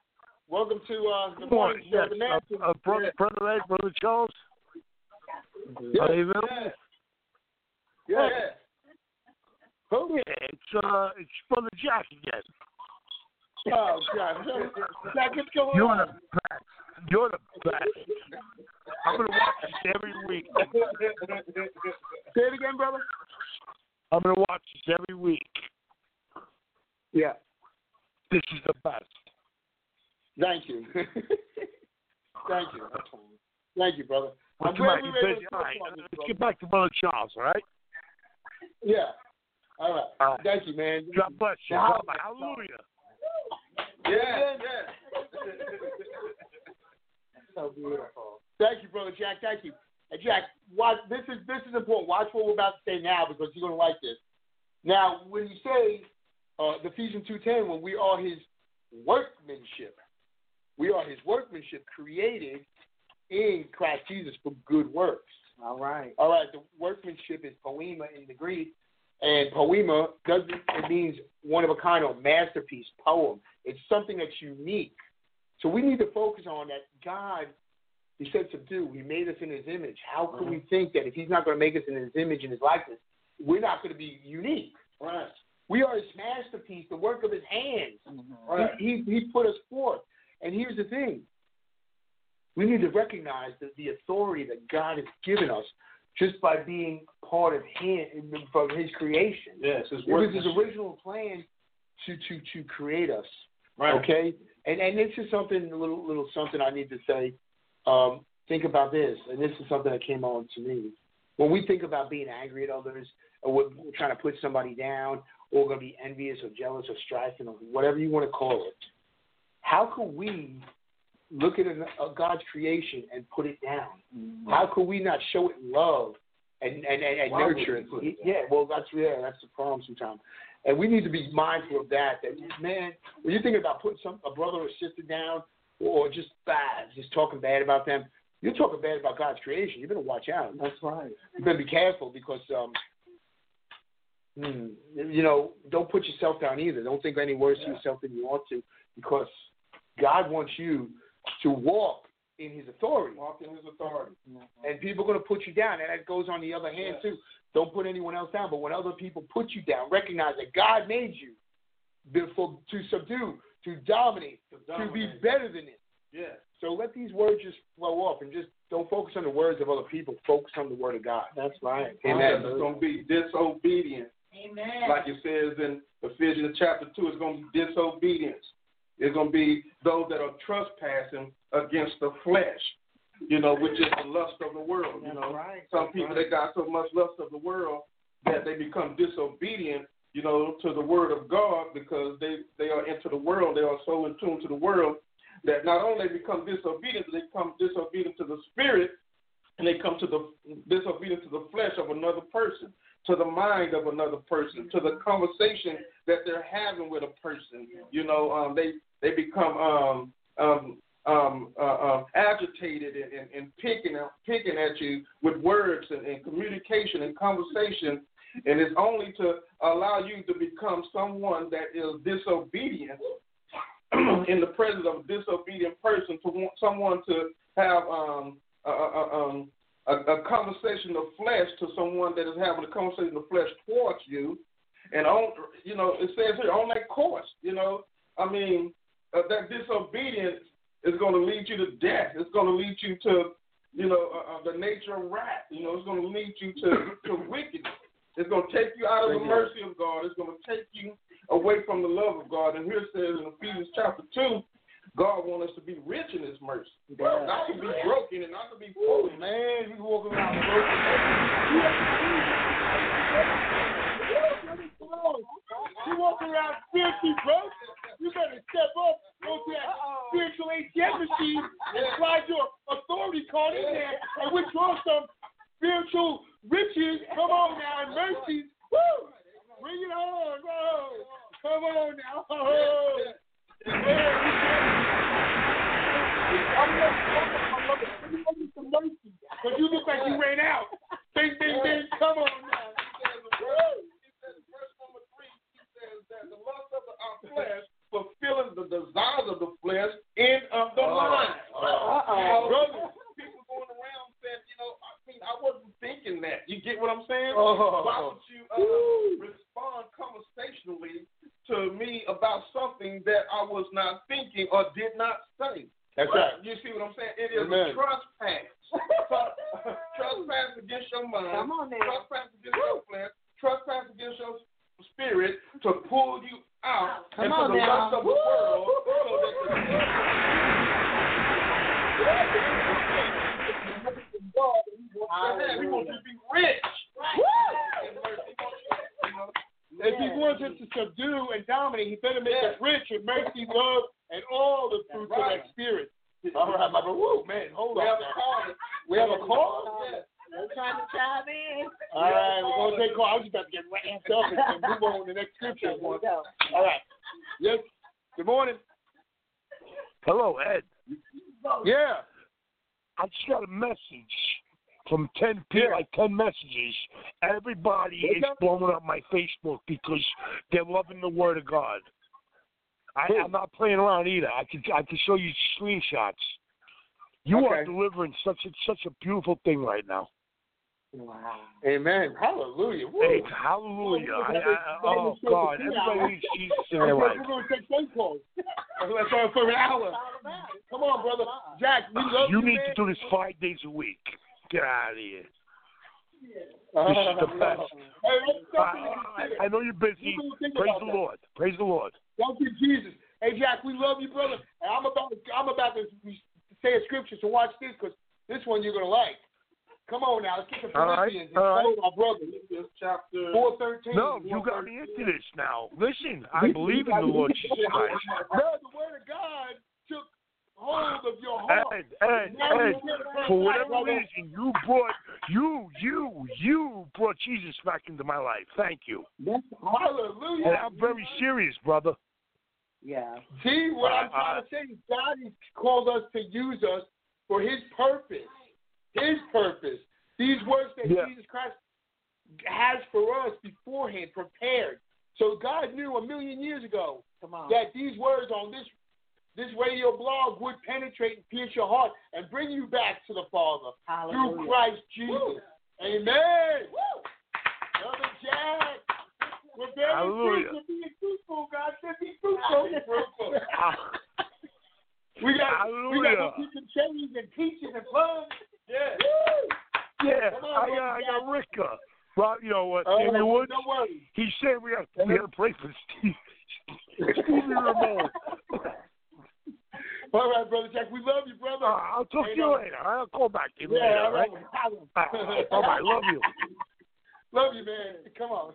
S1: Welcome to the morning show.
S6: Yes. Brother Ed, Brother Charles.
S1: Yeah.
S6: Are you available?
S1: Yeah.
S6: Who? Yeah, it's Brother Jack again.
S1: Oh, God. Jack, what's going on?
S6: You're the best. I'm going to watch this every week.
S1: Say it again, brother.
S6: I'm going to watch this every week.
S1: Yeah.
S6: This is the best.
S1: Thank you. Thank you. Thank you, brother.
S6: All right, let's get back to Brother Charles, all right?
S1: Yeah. All right. Thank you, man.
S6: God bless you. Hallelujah.
S1: Yeah. So beautiful. Thank you, Brother Jack. Thank you. And Jack, watch, this is important. Watch what we're about to say now because you're going to like this. Now, when you say the Ephesians 2:10, when we are his workmanship, we are his workmanship created in Christ Jesus for good works.
S3: All right.
S1: The workmanship is poema in the Greek, and poema it means one of a kind or masterpiece, poem. It's something that's unique. So we need to focus on that. God, he said subdue. He made us in his image. How could we think that if he's not going to make us in his image and his likeness, we're not going to be unique?
S3: Right.
S1: We are his masterpiece, the work of his hands.
S3: Mm-hmm. Right.
S1: He put us forth. And here's the thing. We need to recognize that the authority that God has given us just by being part of him, from his creation.
S4: Yes,
S1: it was his original plan to create us. Right. Okay? And this is something, a little something I need to say. Think about this, and this is something that came on to me. When we think about being angry at others, or we're trying to put somebody down, or we're going to be envious or jealous or striving or whatever you want to call it, how can we look at God's creation and put it down? Mm-hmm. How could we not show it love and nurture it? Yeah, well, that's the problem sometimes. And we need to be mindful of that man, when you're thinking about putting a brother or sister down or just talking bad about them, you're talking bad about God's creation. You better watch out.
S3: That's right.
S1: You better be careful because, don't put yourself down either. Don't think any worse of yourself than you ought to, because God wants you to walk in his authority.
S4: Walk in his authority.
S1: Mm-hmm. And people are going to put you down. And that goes on the other hand, too. Don't put anyone else down. But when other people put you down, recognize that God made you to subdue, to dominate, to be better than it.
S4: Yeah.
S1: So let these words just flow off and just don't focus on the words of other people. Focus on the word of God.
S3: That's right.
S4: Amen. It's going to be disobedience.
S3: Amen.
S4: Like it says in Ephesians chapter 2, it's going to be disobedience. It's going to be those that are trespassing against the flesh, which is the lust of the world.
S3: Right.
S4: Some people, they got so much lust of the world that they become disobedient, to the word of God because they are into the world. They are so in tune to the world that not only they become disobedient, they become disobedient to the spirit, and they come to the disobedient to the flesh of another person, to the mind of another person, to the conversation that they're having with a person. They become agitated and picking at you with words and communication and conversation, and it's only to allow you to become someone that is disobedient in the presence of a disobedient person, to want someone to have a conversation of flesh to someone that is having a conversation of flesh towards you, and it says here on that course, that disobedience is going to lead you to death. It's going to lead you to, the nature of wrath. It's going to lead you to wickedness. It's going to take you out of the mercy of God. It's going to take you away from the love of God. And here it says in Ephesians chapter 2, God wants us to be rich in his mercy. Yeah. Not to be broken and not to be poor.
S1: Man, you walk around broken. You walk around spiritually broke, you better step up, go to that spiritual ATM machine and slide your authority card in there and withdraw some spiritual riches. Come on now, and mercies. Woo! Bring it on, bro. Come on now. Because you look like you ran out. Bing, bing, bing. Come on now.
S4: Verse number 3, he says that the lust of our flesh, fulfilling the desires of the flesh in thinking that. You get what I'm saying?
S1: Oh.
S4: Why would you respond conversationally to me about something that I was not thinking or did not say?
S1: That's right.
S4: You see what I'm saying? It is
S1: Amen.
S4: a trespass. Trespass against your mind.
S3: Come on now.
S4: Trespass against your flesh. Trespass against your spirit to pull you out
S3: Come
S4: into
S3: on
S4: the
S3: now.
S4: rest of the world so that we want you to be rich.
S1: If he wants us to subdue and dominate, he better make us rich in mercy, love, and all the fruits of that spirit. All right, my brother. Woo, man, hold on. We have a call?
S3: We're trying to chime in.
S1: All right, we're going to take a call. I was just about to get ramped up and move on to the next scripture. All right. Yes. Good morning.
S6: Hello, Ed.
S1: Yeah.
S6: I just got a message from 10 people, like 10 messages. Everybody is blowing up my Facebook because they're loving the Word of God. I'm not playing around either. I can show you screenshots. You are delivering such a beautiful thing right now.
S1: Wow. Amen. Hallelujah. Woo.
S6: Hey, hallelujah. Oh, God. Everybody needs Jesus in their life.
S1: We're going to take phone calls. Let's go for an hour. Come on, brother. Jack, we love you,
S6: You need
S1: man.
S6: to do this 5 days a week. Get out of here. This is the best. I know you're busy. Praise the Lord. Praise the Lord.
S1: Thank you, Jesus. Hey, Jack, we love you, brother. And I'm about to say a scripture, so watch this, because this one you're going to like. Come on now, let's get to Philippians.
S6: All right.
S1: My brother. Chapter 4:13.
S6: No, you got me into this now. Listen, I believe in the Lord Jesus Christ.
S1: No, the Word of God took hold of your heart.
S6: Ed, for whatever reason, you brought Jesus back into my life. Thank you.
S1: Hallelujah.
S6: And I'm very serious, brother.
S3: Yeah.
S1: See, what I'm trying to say is God has called us to use us for His purpose. His purpose. These words that Jesus Christ has for us beforehand, prepared. So God knew a million years ago that these words on this radio blog would penetrate and pierce your heart and bring you back to the Father through Christ Jesus. Woo. Amen. Woo. Brother Jack, we're very fruitful, God said be fruitful. We got to keep the chains and teaching and fun. Yeah.
S6: I got Ricka. Well, you know what, Stevie Woods?
S1: Don't worry.
S6: He said we have to pray for Stevie Ramon.
S1: All right, Brother Jack, we love you, brother.
S6: I'll talk to you later. I'll call back to you later, all right? All right, love you.
S1: Love you, man. Come on.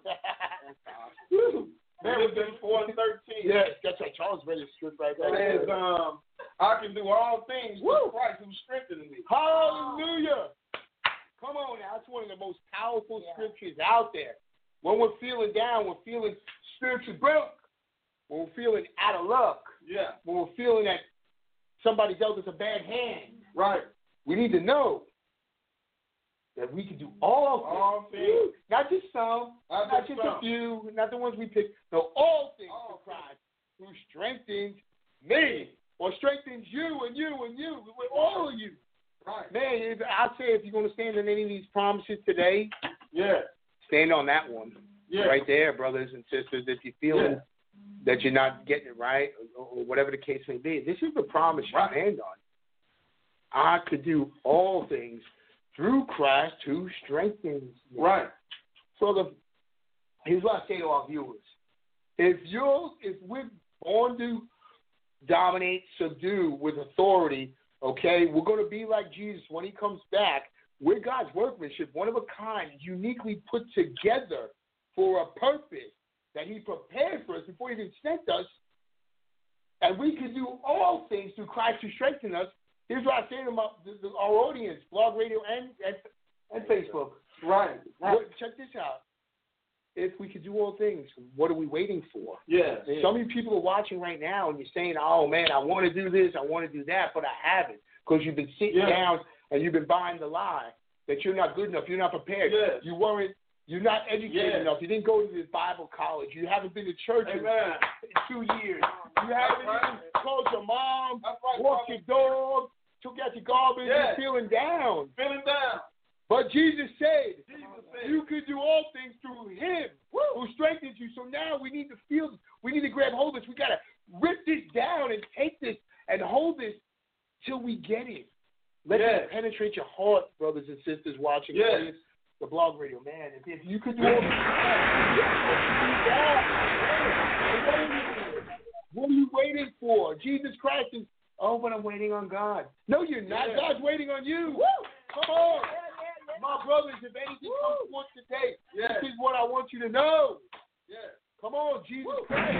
S4: Man, we've been 4:13.
S1: Yes, that's right. Charles ready to strip right there.
S4: It is, I can do all things through Christ who strengthens me.
S1: Hallelujah. Come on now. That's one of the most powerful scriptures out there. When we're feeling down, we're feeling spiritually broke. When we're feeling out of luck.
S4: Yeah.
S1: When we're feeling that somebody dealt us a bad hand.
S4: Right.
S1: We need to know that we can do all things. Not just some, not just a few, not the ones we pick. No, all things through Christ who strengthens me or strengthens you and you and you, with all of you.
S4: Right.
S1: Man, I say if you're going to stand on any of these promises today, stand on that one.
S4: Yeah.
S1: Right there, brothers and sisters. If you're feeling that you're not getting it right or whatever the case may be, this is the promise you stand on. I could do all things through Christ who strengthens me.
S4: Right.
S1: So here's what I say to our viewers. If we're born to dominate, subdue with authority, okay, we're going to be like Jesus when he comes back. We're God's workmanship, one of a kind, uniquely put together for a purpose that he prepared for us before he even sent us. And we can do all things through Christ who strengthens us. Here's what I say to our audience, blog, radio, and Facebook.
S4: Right.
S1: Check this out. If we could do all things, what are we waiting for?
S4: Yeah.
S1: Some of you people are watching right now, and you're saying, oh, man, I want to do this, I want to do that, but I haven't, because you've been sitting down and you've been buying the lie that you're not good enough, you're not prepared, you're not educated enough, you didn't go to this Bible college, you haven't been to church in 2 years, you haven't even called your mom, walked your dog, took out your garbage, and feeling down. But Jesus said, you can do all things through him who strengthens you. So now we need to grab hold of this. We got to rip this down and take this and hold this till we get it. Let it penetrate your heart, brothers and sisters watching the blog radio. Man, if you could do all this, what are you waiting for? Jesus Christ is, but I'm waiting on God. No, you're not. God's waiting on you. Woo! Come on. My brothers, if anything comes forth today, this is what I want you to know. Come on, Jesus Christ.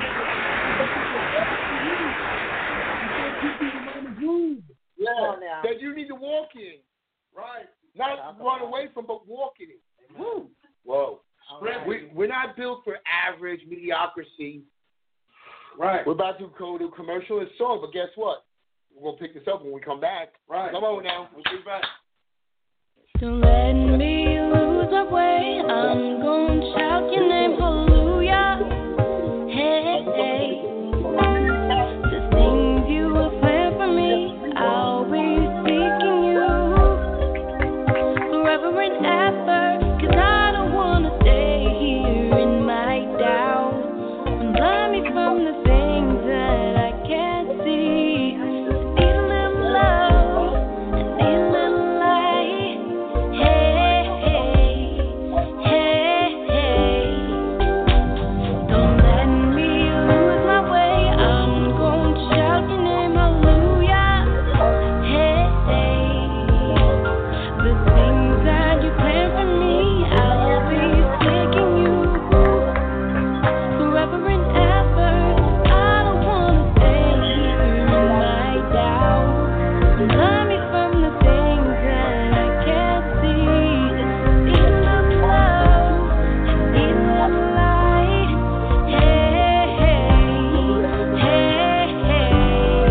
S1: That you need to walk in. Right. Not run away from, but walk in it. Woo. Whoa. We're not built for average mediocrity. Right. We're about to go to commercial and song, but guess what? We're going to pick this up when we come back. Right. Come on now. We'll be back.
S7: Don't let me lose my way. I'm going to shout your name, hallelujah. Hey, hey. The things you have planned for me, I'll be seeking you forever and ever. 'Cause I don't want to stay here in my doubt. And blind me from the things that I can't see. Need a little love, I need a little light. Hey, hey, hey, hey. Don't let me lose my way. I'm going to shout your name, hallelujah. Hey, hey. The things that you plan for me, I'll be seeking you forever and ever. I don't want to stay here in my doubt. Love me from the things that I can't see. Need a little love, need a little light. Hey, hey, hey, hey.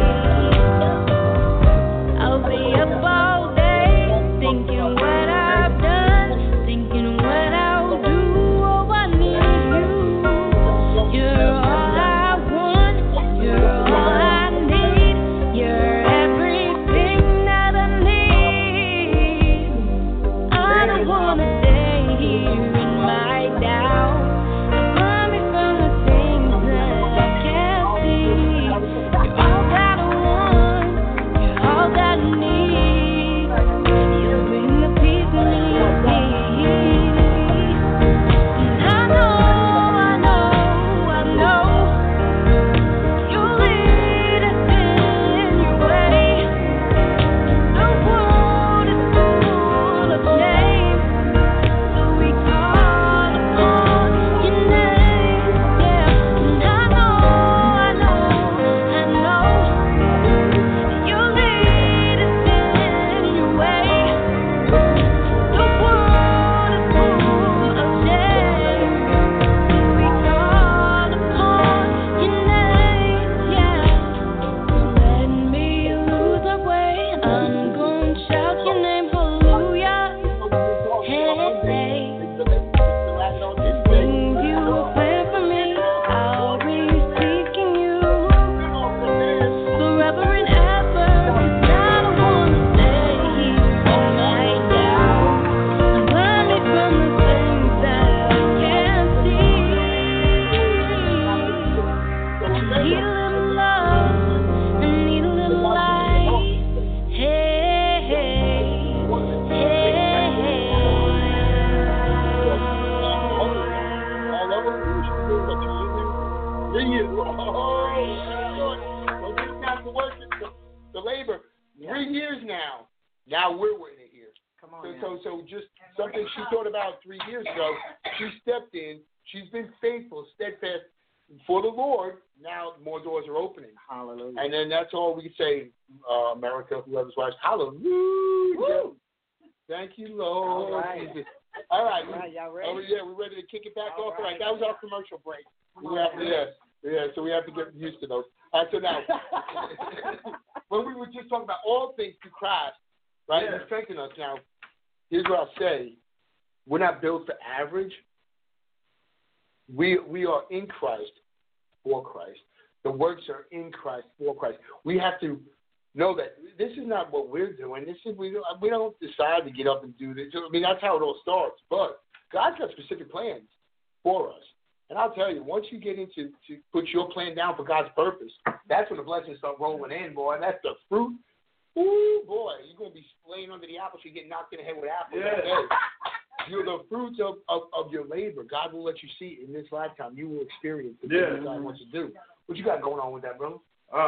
S7: I'll be up all day thinking what I've done, thinking what I'll do. Oh, I need you. You're all I want. You're all I need. You're everything that I need. I don't want to stay here in my doubt. Run me from the things that I can't see. You're all that I want. You're all that I need. You bring the peace in me. And I know you'll lead us in your way. The world is full of shame, so we call upon your name. And I know you'll lead us in your way. The world is full of shame, so we call upon your name. Let me lose my way. I'm going to shout your name, hallelujah. Hey, hey. The things you have planned for me, I'll be seeking you forever and ever. 'Cause I don't want to stay here in my doubt. Run me from the things that I can't see. Need a little love, I need a little light. Hey, hey,
S1: All over the Don't just have to work the labor. 3 years now. Now we're waiting here.
S3: Come on.
S1: So just something she thought about 3 years ago. She stepped in. She's been faithful, steadfast for the Lord. Now more doors are opening.
S3: Hallelujah.
S1: And then that's all we can say, America, whoever's watching. Hallelujah.
S3: Woo.
S1: Thank you, Lord.
S3: All right.
S1: Jesus. All right.
S3: Y'all ready?
S1: Oh, yeah, we're ready to kick it back off. All right, that was our commercial break. So we have to get used to those. All right, so now, when we were just talking about all things through Christ, right, He strengthened us. Now, here's what I'll say. We're not built for average. We are in Christ for Christ. The works are in Christ for Christ. We have to know that this is not what we're doing. This is we don't decide to get up and do this. I mean, that's how it all starts. But God's got specific plans for us. And I'll tell you, once you get into to put your plan down for God's purpose, that's when the blessings start rolling in, boy. And that's the fruit. Ooh, boy, you're going to be laying under the apple tree, getting knocked in the head with apples. Yeah. You're the fruits of your labor. God will let you see in this lifetime. You will experience the things God wants to do. What you got going on with that, brother?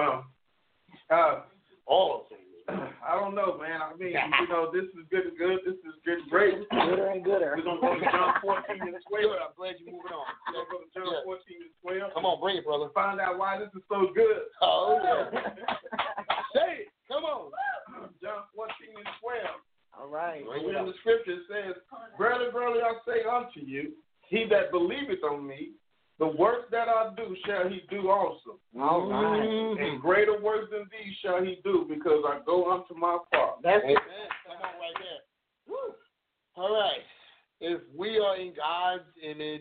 S1: All things.
S4: I don't know, man. I mean, this is good. This is great.
S3: Gooder and gooder.
S4: We're going to go to John 14 and 12.
S1: Good. I'm glad you're moving on.
S4: We're going to go to John 14 and 12.
S1: Come on, bring it, brother.
S4: Find out why this is so good.
S1: Oh, yeah. Say it. Come on.
S4: John 14 and 12.
S3: All right.
S4: In the scripture it says, Verily, verily, I say unto you, he that believeth on me, the works that I do shall he do also.
S3: All right.
S4: And greater works than these shall he do, because I go unto my Father.
S1: That's it. Come on right there. Woo. All right. If we are in God's image,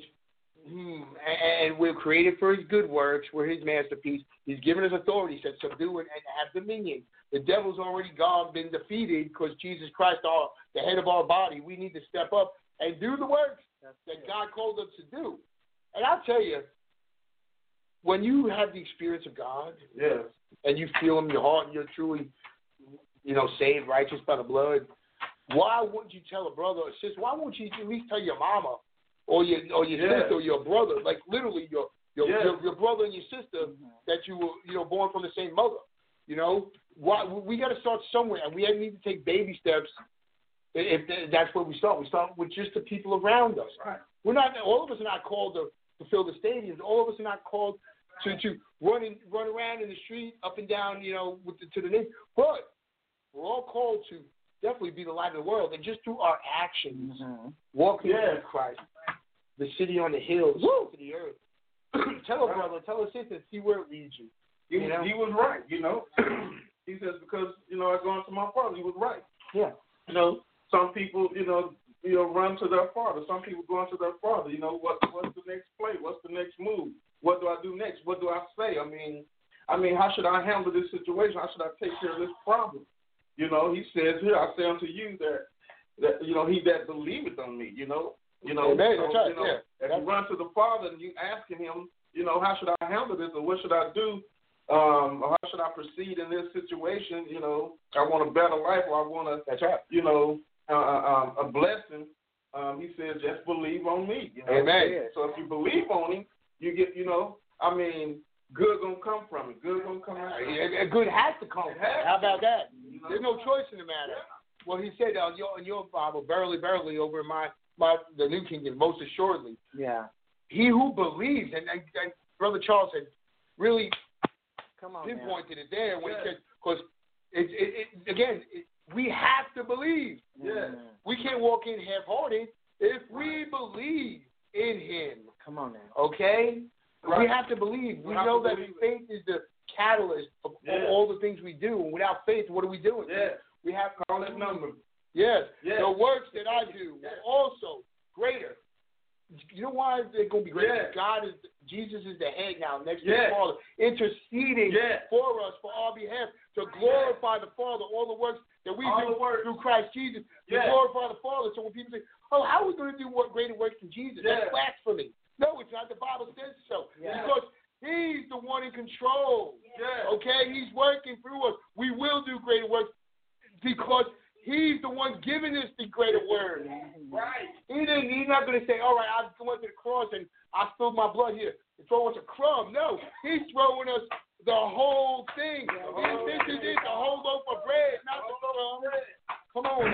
S1: and we're created for his good works, we're his masterpiece, he's given us authority, he said, subdue and have dominion. The devil's already gone, been defeated, because Jesus Christ, the head of our body. We need to step up and do the works that God called us to do. And I'll tell you, when you have the experience of God, and you feel him in your heart, and you're truly, saved, righteous by the blood, why wouldn't you tell a brother or sister? Why won't you at least tell your mama or your sister or your brother, like literally your brother and your sister that you were born from the same mother? Why we got to start somewhere, and we need to take baby steps. If that's where we start. We start with just the people around us.
S4: Right.
S1: We're not. All of us are not called to fill the stadiums. All of us are not called to run around in the street up and down, to the nation. But we're all called to definitely be the light of the world, and just through our actions, walking with Christ, the city on the hills, to the earth. Tell a brother, tell a sister, see where it leads you.
S4: He was right. He says because I go into my Father. He was right.
S1: Yeah.
S4: Some people run to their Father. Some people go into their Father. What's the next play? What's the next move? What do I do next? What do I say? I mean, how should I handle this situation? How should I take care of this problem? He says here, I say unto you that he that believeth on me. If you run to the Father and you asking him, how should I handle this, or what should I do, or how should I proceed in this situation? I want a better life, or I want a blessing. He says, just believe on me.
S1: Amen.
S4: So if you believe on him, you get, good gonna come from it. Good gonna come out.
S1: Good has to come. How about that? There's no choice in the matter. Well, he said in your Bible, verily, verily, over in the New Kingdom, most assuredly.
S3: Yeah.
S1: He who believes, and Brother Charles had really pinpointed it there when he said, because we have to believe.
S4: Yeah.
S1: We can't walk in half-hearted. If we believe in him.
S3: Come on now.
S1: Okay?
S4: Right.
S1: We have to believe. We know that faith is the catalyst of all the things we do. And without faith, what are we doing?
S4: Yeah.
S1: We have to
S4: call it number.
S1: Yes. The works that I do are also greater. You know why they're going to be greater? Jesus is the head now, next to the Father, interceding for us, for our behalf, to glorify the Father, all the works that we do through Christ Jesus, to glorify the Father. So when people say, how are we going to do greater works than Jesus? That's blasphemy. No, it's not. The Bible says so. Because he's the one in control. Okay? He's working through us. We will do greater works because he's the one giving us the greater word.
S4: Right.
S1: He's not going to say, all right, I went to the cross and I spilled my blood here and throw us a crumb. No, he's throwing us the whole thing. This is it, the whole loaf of bread, not the crumb. Come on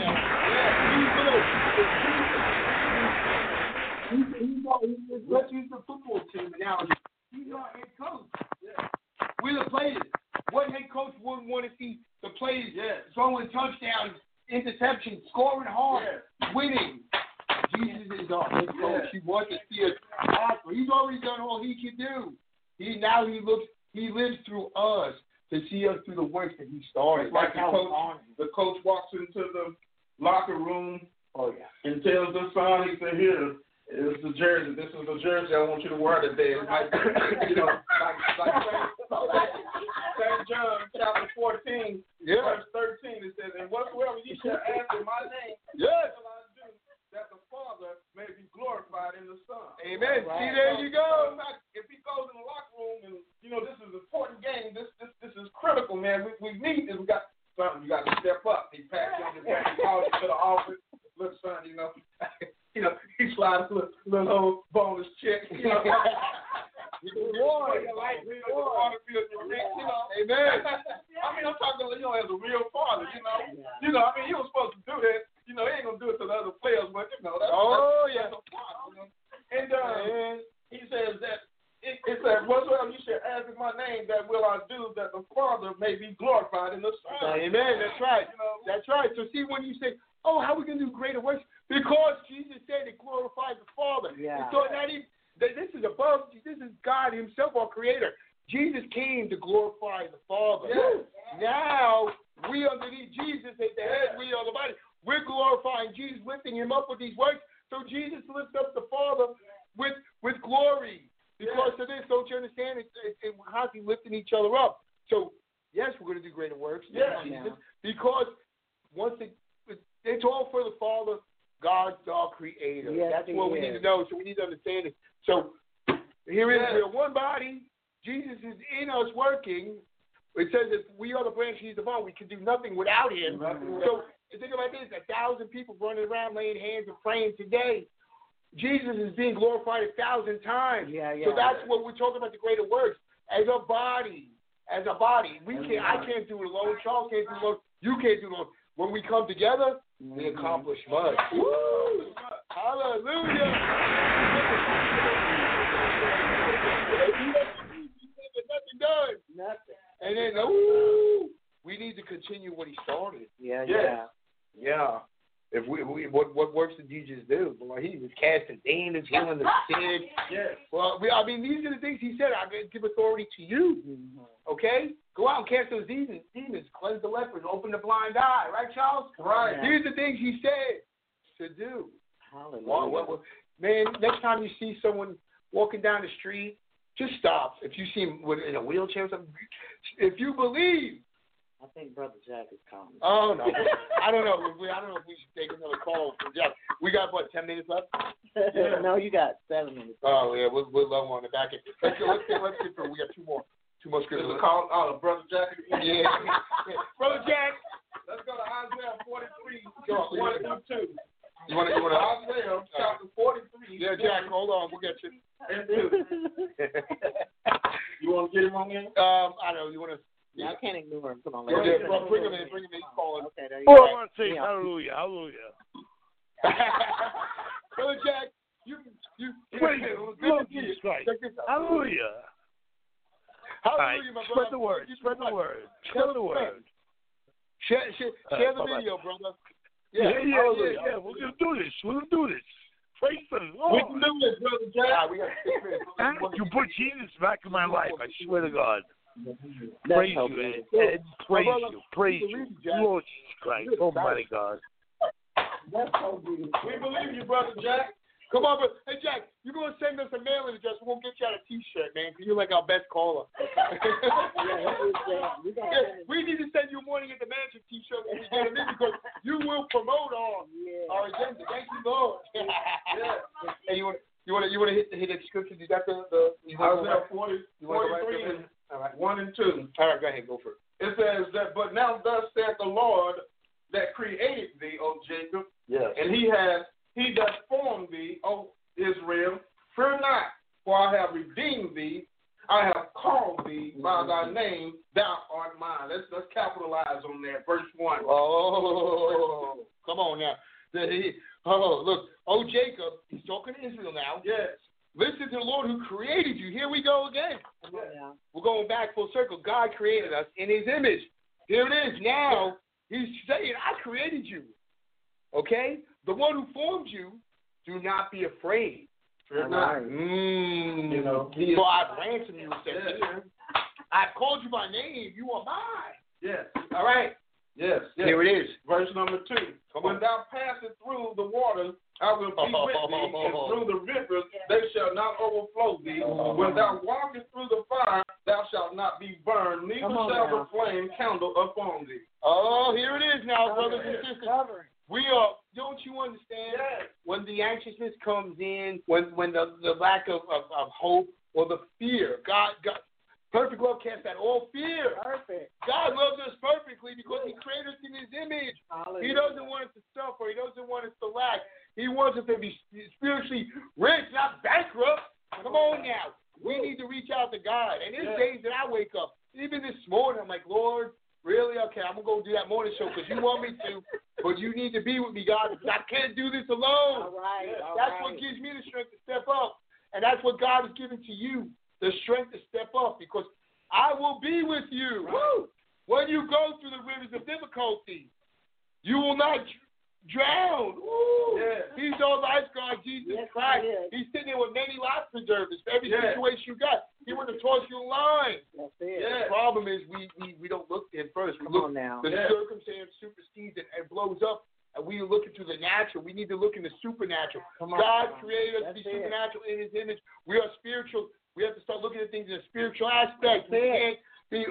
S1: now. Let's use the football team now. He's our head coach. We're the players. What head coach wouldn't want to see the players throwing touchdowns, interceptions, scoring hard, winning? Jesus is our head coach. He wants to see us prosper. He's already done all he can do. He lives through us to see us through the works that he started.
S4: Like the coach walks into the locker room and tells the son, he said, here, it's the jersey. This is the jersey I want you to wear today. It's like, like St. John chapter 14, verse 13, it says, and whatsoever ye shall ask in my name,
S1: yes,
S4: shall I do, that the Father may be glorified in the Son.
S1: Amen.
S3: Right.
S1: See, there you go.
S4: If he goes in the locker room and, this is an important game, this is critical, man. We need this. We got something. You got to step up. He passed on his back. He called you to the office. Look, son, he slides a little bonus check.
S1: Reward. Amen.
S4: I'm talking, as a real father, he was supposed to do that. He ain't going to do it to the other players, but, that's a father. And he says that, it says, whatsoever you shall ask in my name, that will I do, that the Father may be glorified in the Son.
S1: Amen. That's right. That's right. So see, when you say, how are we going to do greater works? Because Jesus said it glorified the Father.
S3: Yeah.
S1: So this is above, this is God himself, our creator. Jesus came to glorify the Father.
S4: Yes.
S1: Now, we underneath Jesus at the head, we are the body. We're glorifying Jesus, lifting him up with these works. So Jesus lifts up the Father with glory. Because of this, don't you understand? We're constantly lifting each other up. So, yes, we're going to do greater works.
S4: Yes.
S1: Jesus, because once it's all for the Father, God's our creator.
S3: Yes,
S1: that's what we need to know. So we need to understand it. So here is we're one body. Jesus is in us working. It says if we are the branch, he's the vine. We can do nothing without him. So think about this: 1,000 people running around laying hands and praying today. Jesus is being glorified 1,000 times.
S3: Yeah.
S1: So that's what we're talking about, the greater works. As a body, I can't do it alone. Charles can't do it alone. You can't do it alone. When we come together, we accomplish much. Woo! Hallelujah! Nothing done.
S3: Nothing.
S1: And then, we need to continue what he started.
S3: Yeah. If
S1: what works did Jesus do? Well, he was casting demons, healing the sick.
S4: Yes.
S1: Well, these are the things he said. I'm going to give authority to you. Okay? Go out and cast those demons, cleanse the lepers, open the blind eye. Right, Charles?
S4: Right.
S1: These are the things he said to do.
S3: Hallelujah.
S1: Man, next time you see someone walking down the street, just stop. If you see him in a wheelchair or something, if you believe.
S3: I think Brother Jack is coming.
S1: Oh, no. I don't know. I don't know if we should take another call from Jack. We got, 10 minutes left?
S3: No, you got 7 minutes.
S1: Oh, yeah. We're low on the back end. Let's get through. We got two more scriptures.
S4: Is it called Brother Jack?
S1: Yeah. Brother Jack.
S4: Let's go to Isaiah 43,
S1: Go on,
S4: 1 through 2.
S1: You want to?
S4: Isaiah chapter 43.
S1: Yeah, Jack, hold on. We'll get you.
S4: And 2. You want to get him on in?
S1: I know. You want to?
S3: I can't ignore him. Come on,
S1: Bring him in. He's calling.
S3: Okay, there you
S6: Oh,
S3: go.
S6: I want to say hallelujah.
S1: Brother Jack, you
S6: Praise Lord Jesus Christ. Hallelujah.
S1: Hallelujah, my brother.
S6: Spread the word. Share the word.
S1: Share the video, brother.
S6: Yeah. We're going to do this. Praise the Lord.
S4: We can do this, Brother Jack.
S1: We got 6 minutes.
S6: You put Jesus back in my life. I swear to God.
S3: That's
S6: Praise
S3: so
S6: you,
S3: good.
S6: Ed. Praise you. Lord Jesus Christ. Almighty God.
S3: That's so good.
S4: We believe you, Brother Jack.
S1: Come on, brother. Hey, Jack, you're going to send us a mailing address. We'll get you out a T-shirt, man, because you're like our best caller. We need to send you a Morning at the Mansion T-shirt when we get them in because you will promote our agenda. Thank you, Lord. Hey, you want to hit the description? You got the
S4: Isaiah 43, 1 and 2.
S1: All right, go ahead. Go for it.
S4: It says that, but now thus saith the Lord that created thee, O Jacob, and he that formed thee, O Israel. Fear not, for I have redeemed thee. I have called thee by thy name. Thou art mine. Let's capitalize on that. Verse 1.
S1: Oh, come on now. Look. Oh, Jacob, he's talking to Israel now.
S4: Yes.
S1: Listen to the Lord who created you. Here we go again.
S3: Yeah.
S1: We're going back full circle. God created us in his image. Here it is. Now, he's saying, I created you. Okay? The one who formed you, do not be afraid.
S4: Fear not.
S1: For I've ransomed you, said Peter. I've called you by name. You are mine.
S4: Yes.
S1: All right.
S4: Yes.
S1: Here it is.
S4: Verse number 2.
S1: Come
S4: When
S1: on.
S4: thou passest through the waters, I will be with thee, and through the rivers they shall not overflow thee. When thou walkest through the fire, thou shalt not be burned, neither shall the flame kindle upon thee.
S1: Oh, here it is now, brothers and sisters. We are, don't you understand? Yes. When the anxiousness comes in, when the lack of hope or the fear, God, perfect love casts out all fear.
S3: Perfect.
S1: God loves us perfectly because He created us in His image. Hallelujah. He doesn't want us to suffer. He doesn't want us to lack. He wants us to be spiritually rich, not bankrupt. Come on now. We need to reach out to God. And there's days that I wake up, even this morning, I'm like, Lord, really? Okay, I'm going to go do that morning show because you want me to, but you need to be with me, God, because I can't do this alone.
S3: All right.
S1: That's what gives me the strength to step up. And that's what God has given to you, the strength to step up, because I will be with you. Right. When you go through the rivers of difficulty, you will not drown. He's our lifeguard, Jesus Christ. He's sitting there with many life preservers for every situation you got. He want to toss you a line.
S3: That's it.
S1: The problem is we don't look at it first. We look, the circumstance supersedes it and blows up, and we look into the natural. We need to look in the supernatural. God created us to be supernatural in His image. We are spiritual. We have to start looking at things in a spiritual aspect. We can't be,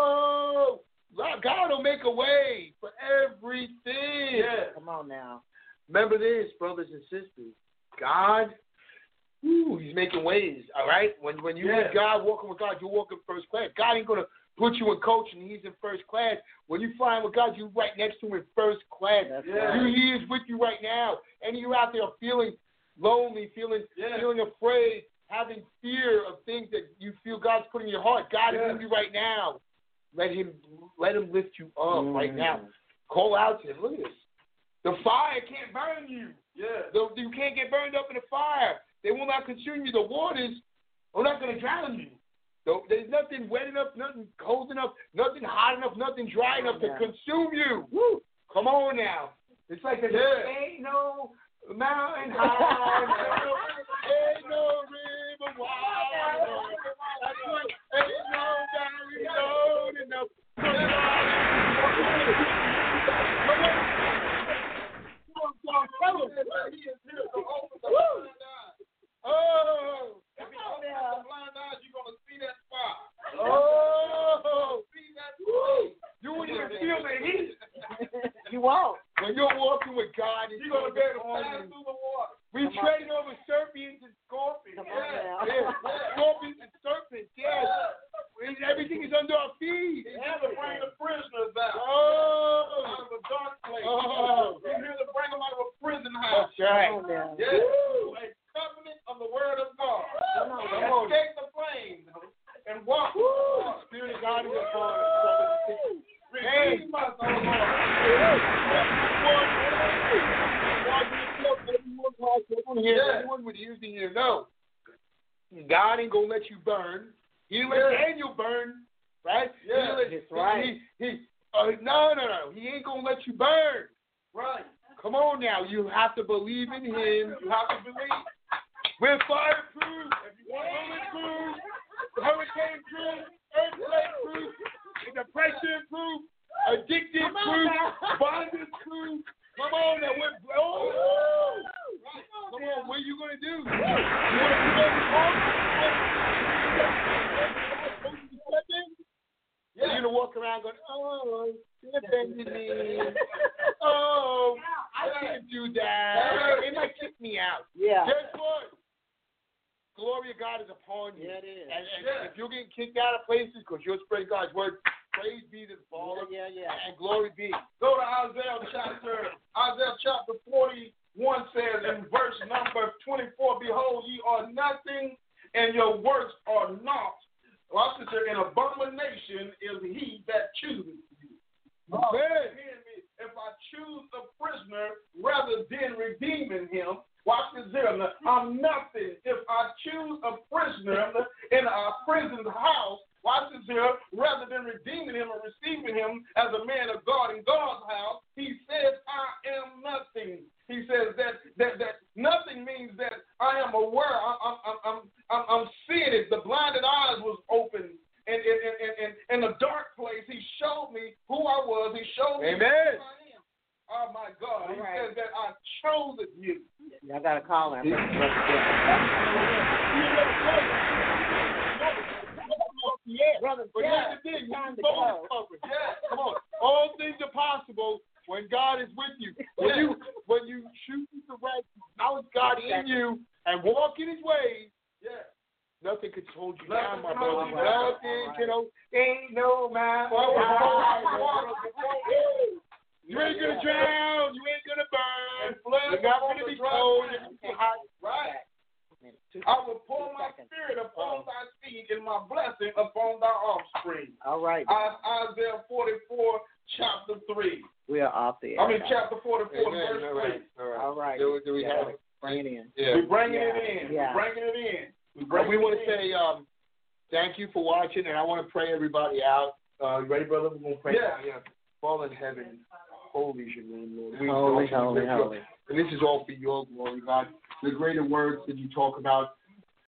S1: God will make a way for everything.
S3: Come on now.
S1: Remember this, brothers and sisters. God, He's making ways, all right? When you're with God, walking with God, you're walking first class. God ain't going to put you in coach and He's in first class. When you flying with God, you're right next to Him in first class. He is with you right now. And you're out there feeling lonely, feeling afraid, having fear of things that you feel God's putting in your heart. God is with you right now. Let Him lift you up right now. Call out to Him. Look at this. The fire can't burn you. You can't get burned up in the fire. They will not consume you. The waters are not going to drown you. There's nothing wet enough, nothing cold enough, nothing hot enough, nothing dry enough to consume you. Woo. Come on now. It's like there ain't no mountain high, ain't no river wide, ain't no valley low enough. Oh,
S4: if you open up the blind eyes, you're going to see that fire. See that fire.
S1: You won't even feel the heat.
S3: You won't.
S1: When you're walking with God,
S4: you're going to be able to pass through the water.
S1: We trade over serpents and scorpions. Scorpions and serpents, Everything is under our feet.
S4: He's here to bring the prisoners out. Out of a dark place. He's here to bring them out of a prison house.
S1: That's right.
S4: A covenant of the word of God. Escape the flames and walk.
S1: Spirit of God is upon us.
S4: Redeem us, O Lord.
S1: Everyone with ears to hear. No. God ain't going to let you burn. He let Daniel burn, right?
S3: That's right.
S1: No. He ain't going to let you burn.
S4: Right.
S1: Come on now. You have to believe in Him. You have to believe. We're fireproof, bulletproof, hurricane-proof, earthquake-proof, depression-proof, addicted-proof, bondage-proof. Come on now. Come on, what are you going to do? You want to do You're going to walk around going, they're bending me. I can't do that. They might kick me out. Guess what? Glory of God is upon you.
S3: Yeah, it is.
S1: And if you're getting kicked out of places because you're spreading God's word, praise be to the Father. And glory be.
S4: Go to Isaiah chapter 41 says in verse number 24, behold, ye are nothing, and your works are naught. Watch this here. An abomination is he that chooses you. If I choose a prisoner rather than redeeming him, watch this here. I'm nothing. If I choose a prisoner in a prison's house, watch this here, rather than redeeming him or receiving him as a man of God in God's house, he says, I am nothing. He says that nothing means that I am aware. I'm seeing it. The blinded eyes was open. And in the dark place, he showed me who I was. He showed me who I am. Oh, my God. He says that I chose you.
S3: caller.
S1: Brother, but here's the thing, time to go. Come on, all things are possible when God is with you. When you shoot the right, acknowledge God in you and walk in His ways. Nothing can hold you down, my brother. Nothing can hold. Ain't no man. You ain't gonna drown. You ain't gonna burn. You're not gonna be cold.
S4: Right. I will pour my spirit upon thy seed and my blessing upon thy offspring.
S3: All right.
S4: Isaiah 44, chapter 3.
S3: We are off the air.
S4: I mean, chapter 44, verse 3.
S3: All right.
S1: Do we have it?
S3: Bring it in.
S1: Yeah.
S4: We're bringing it in.
S3: Yeah.
S4: We're bringing it in.
S1: We want to say thank you for watching, and I want to pray everybody out. You ready, brother? We're going to pray.
S4: Yeah.
S1: Father in heaven, holy is your name, Lord.
S3: Holy.
S1: And this is all for your glory, God. The greater words that you talk about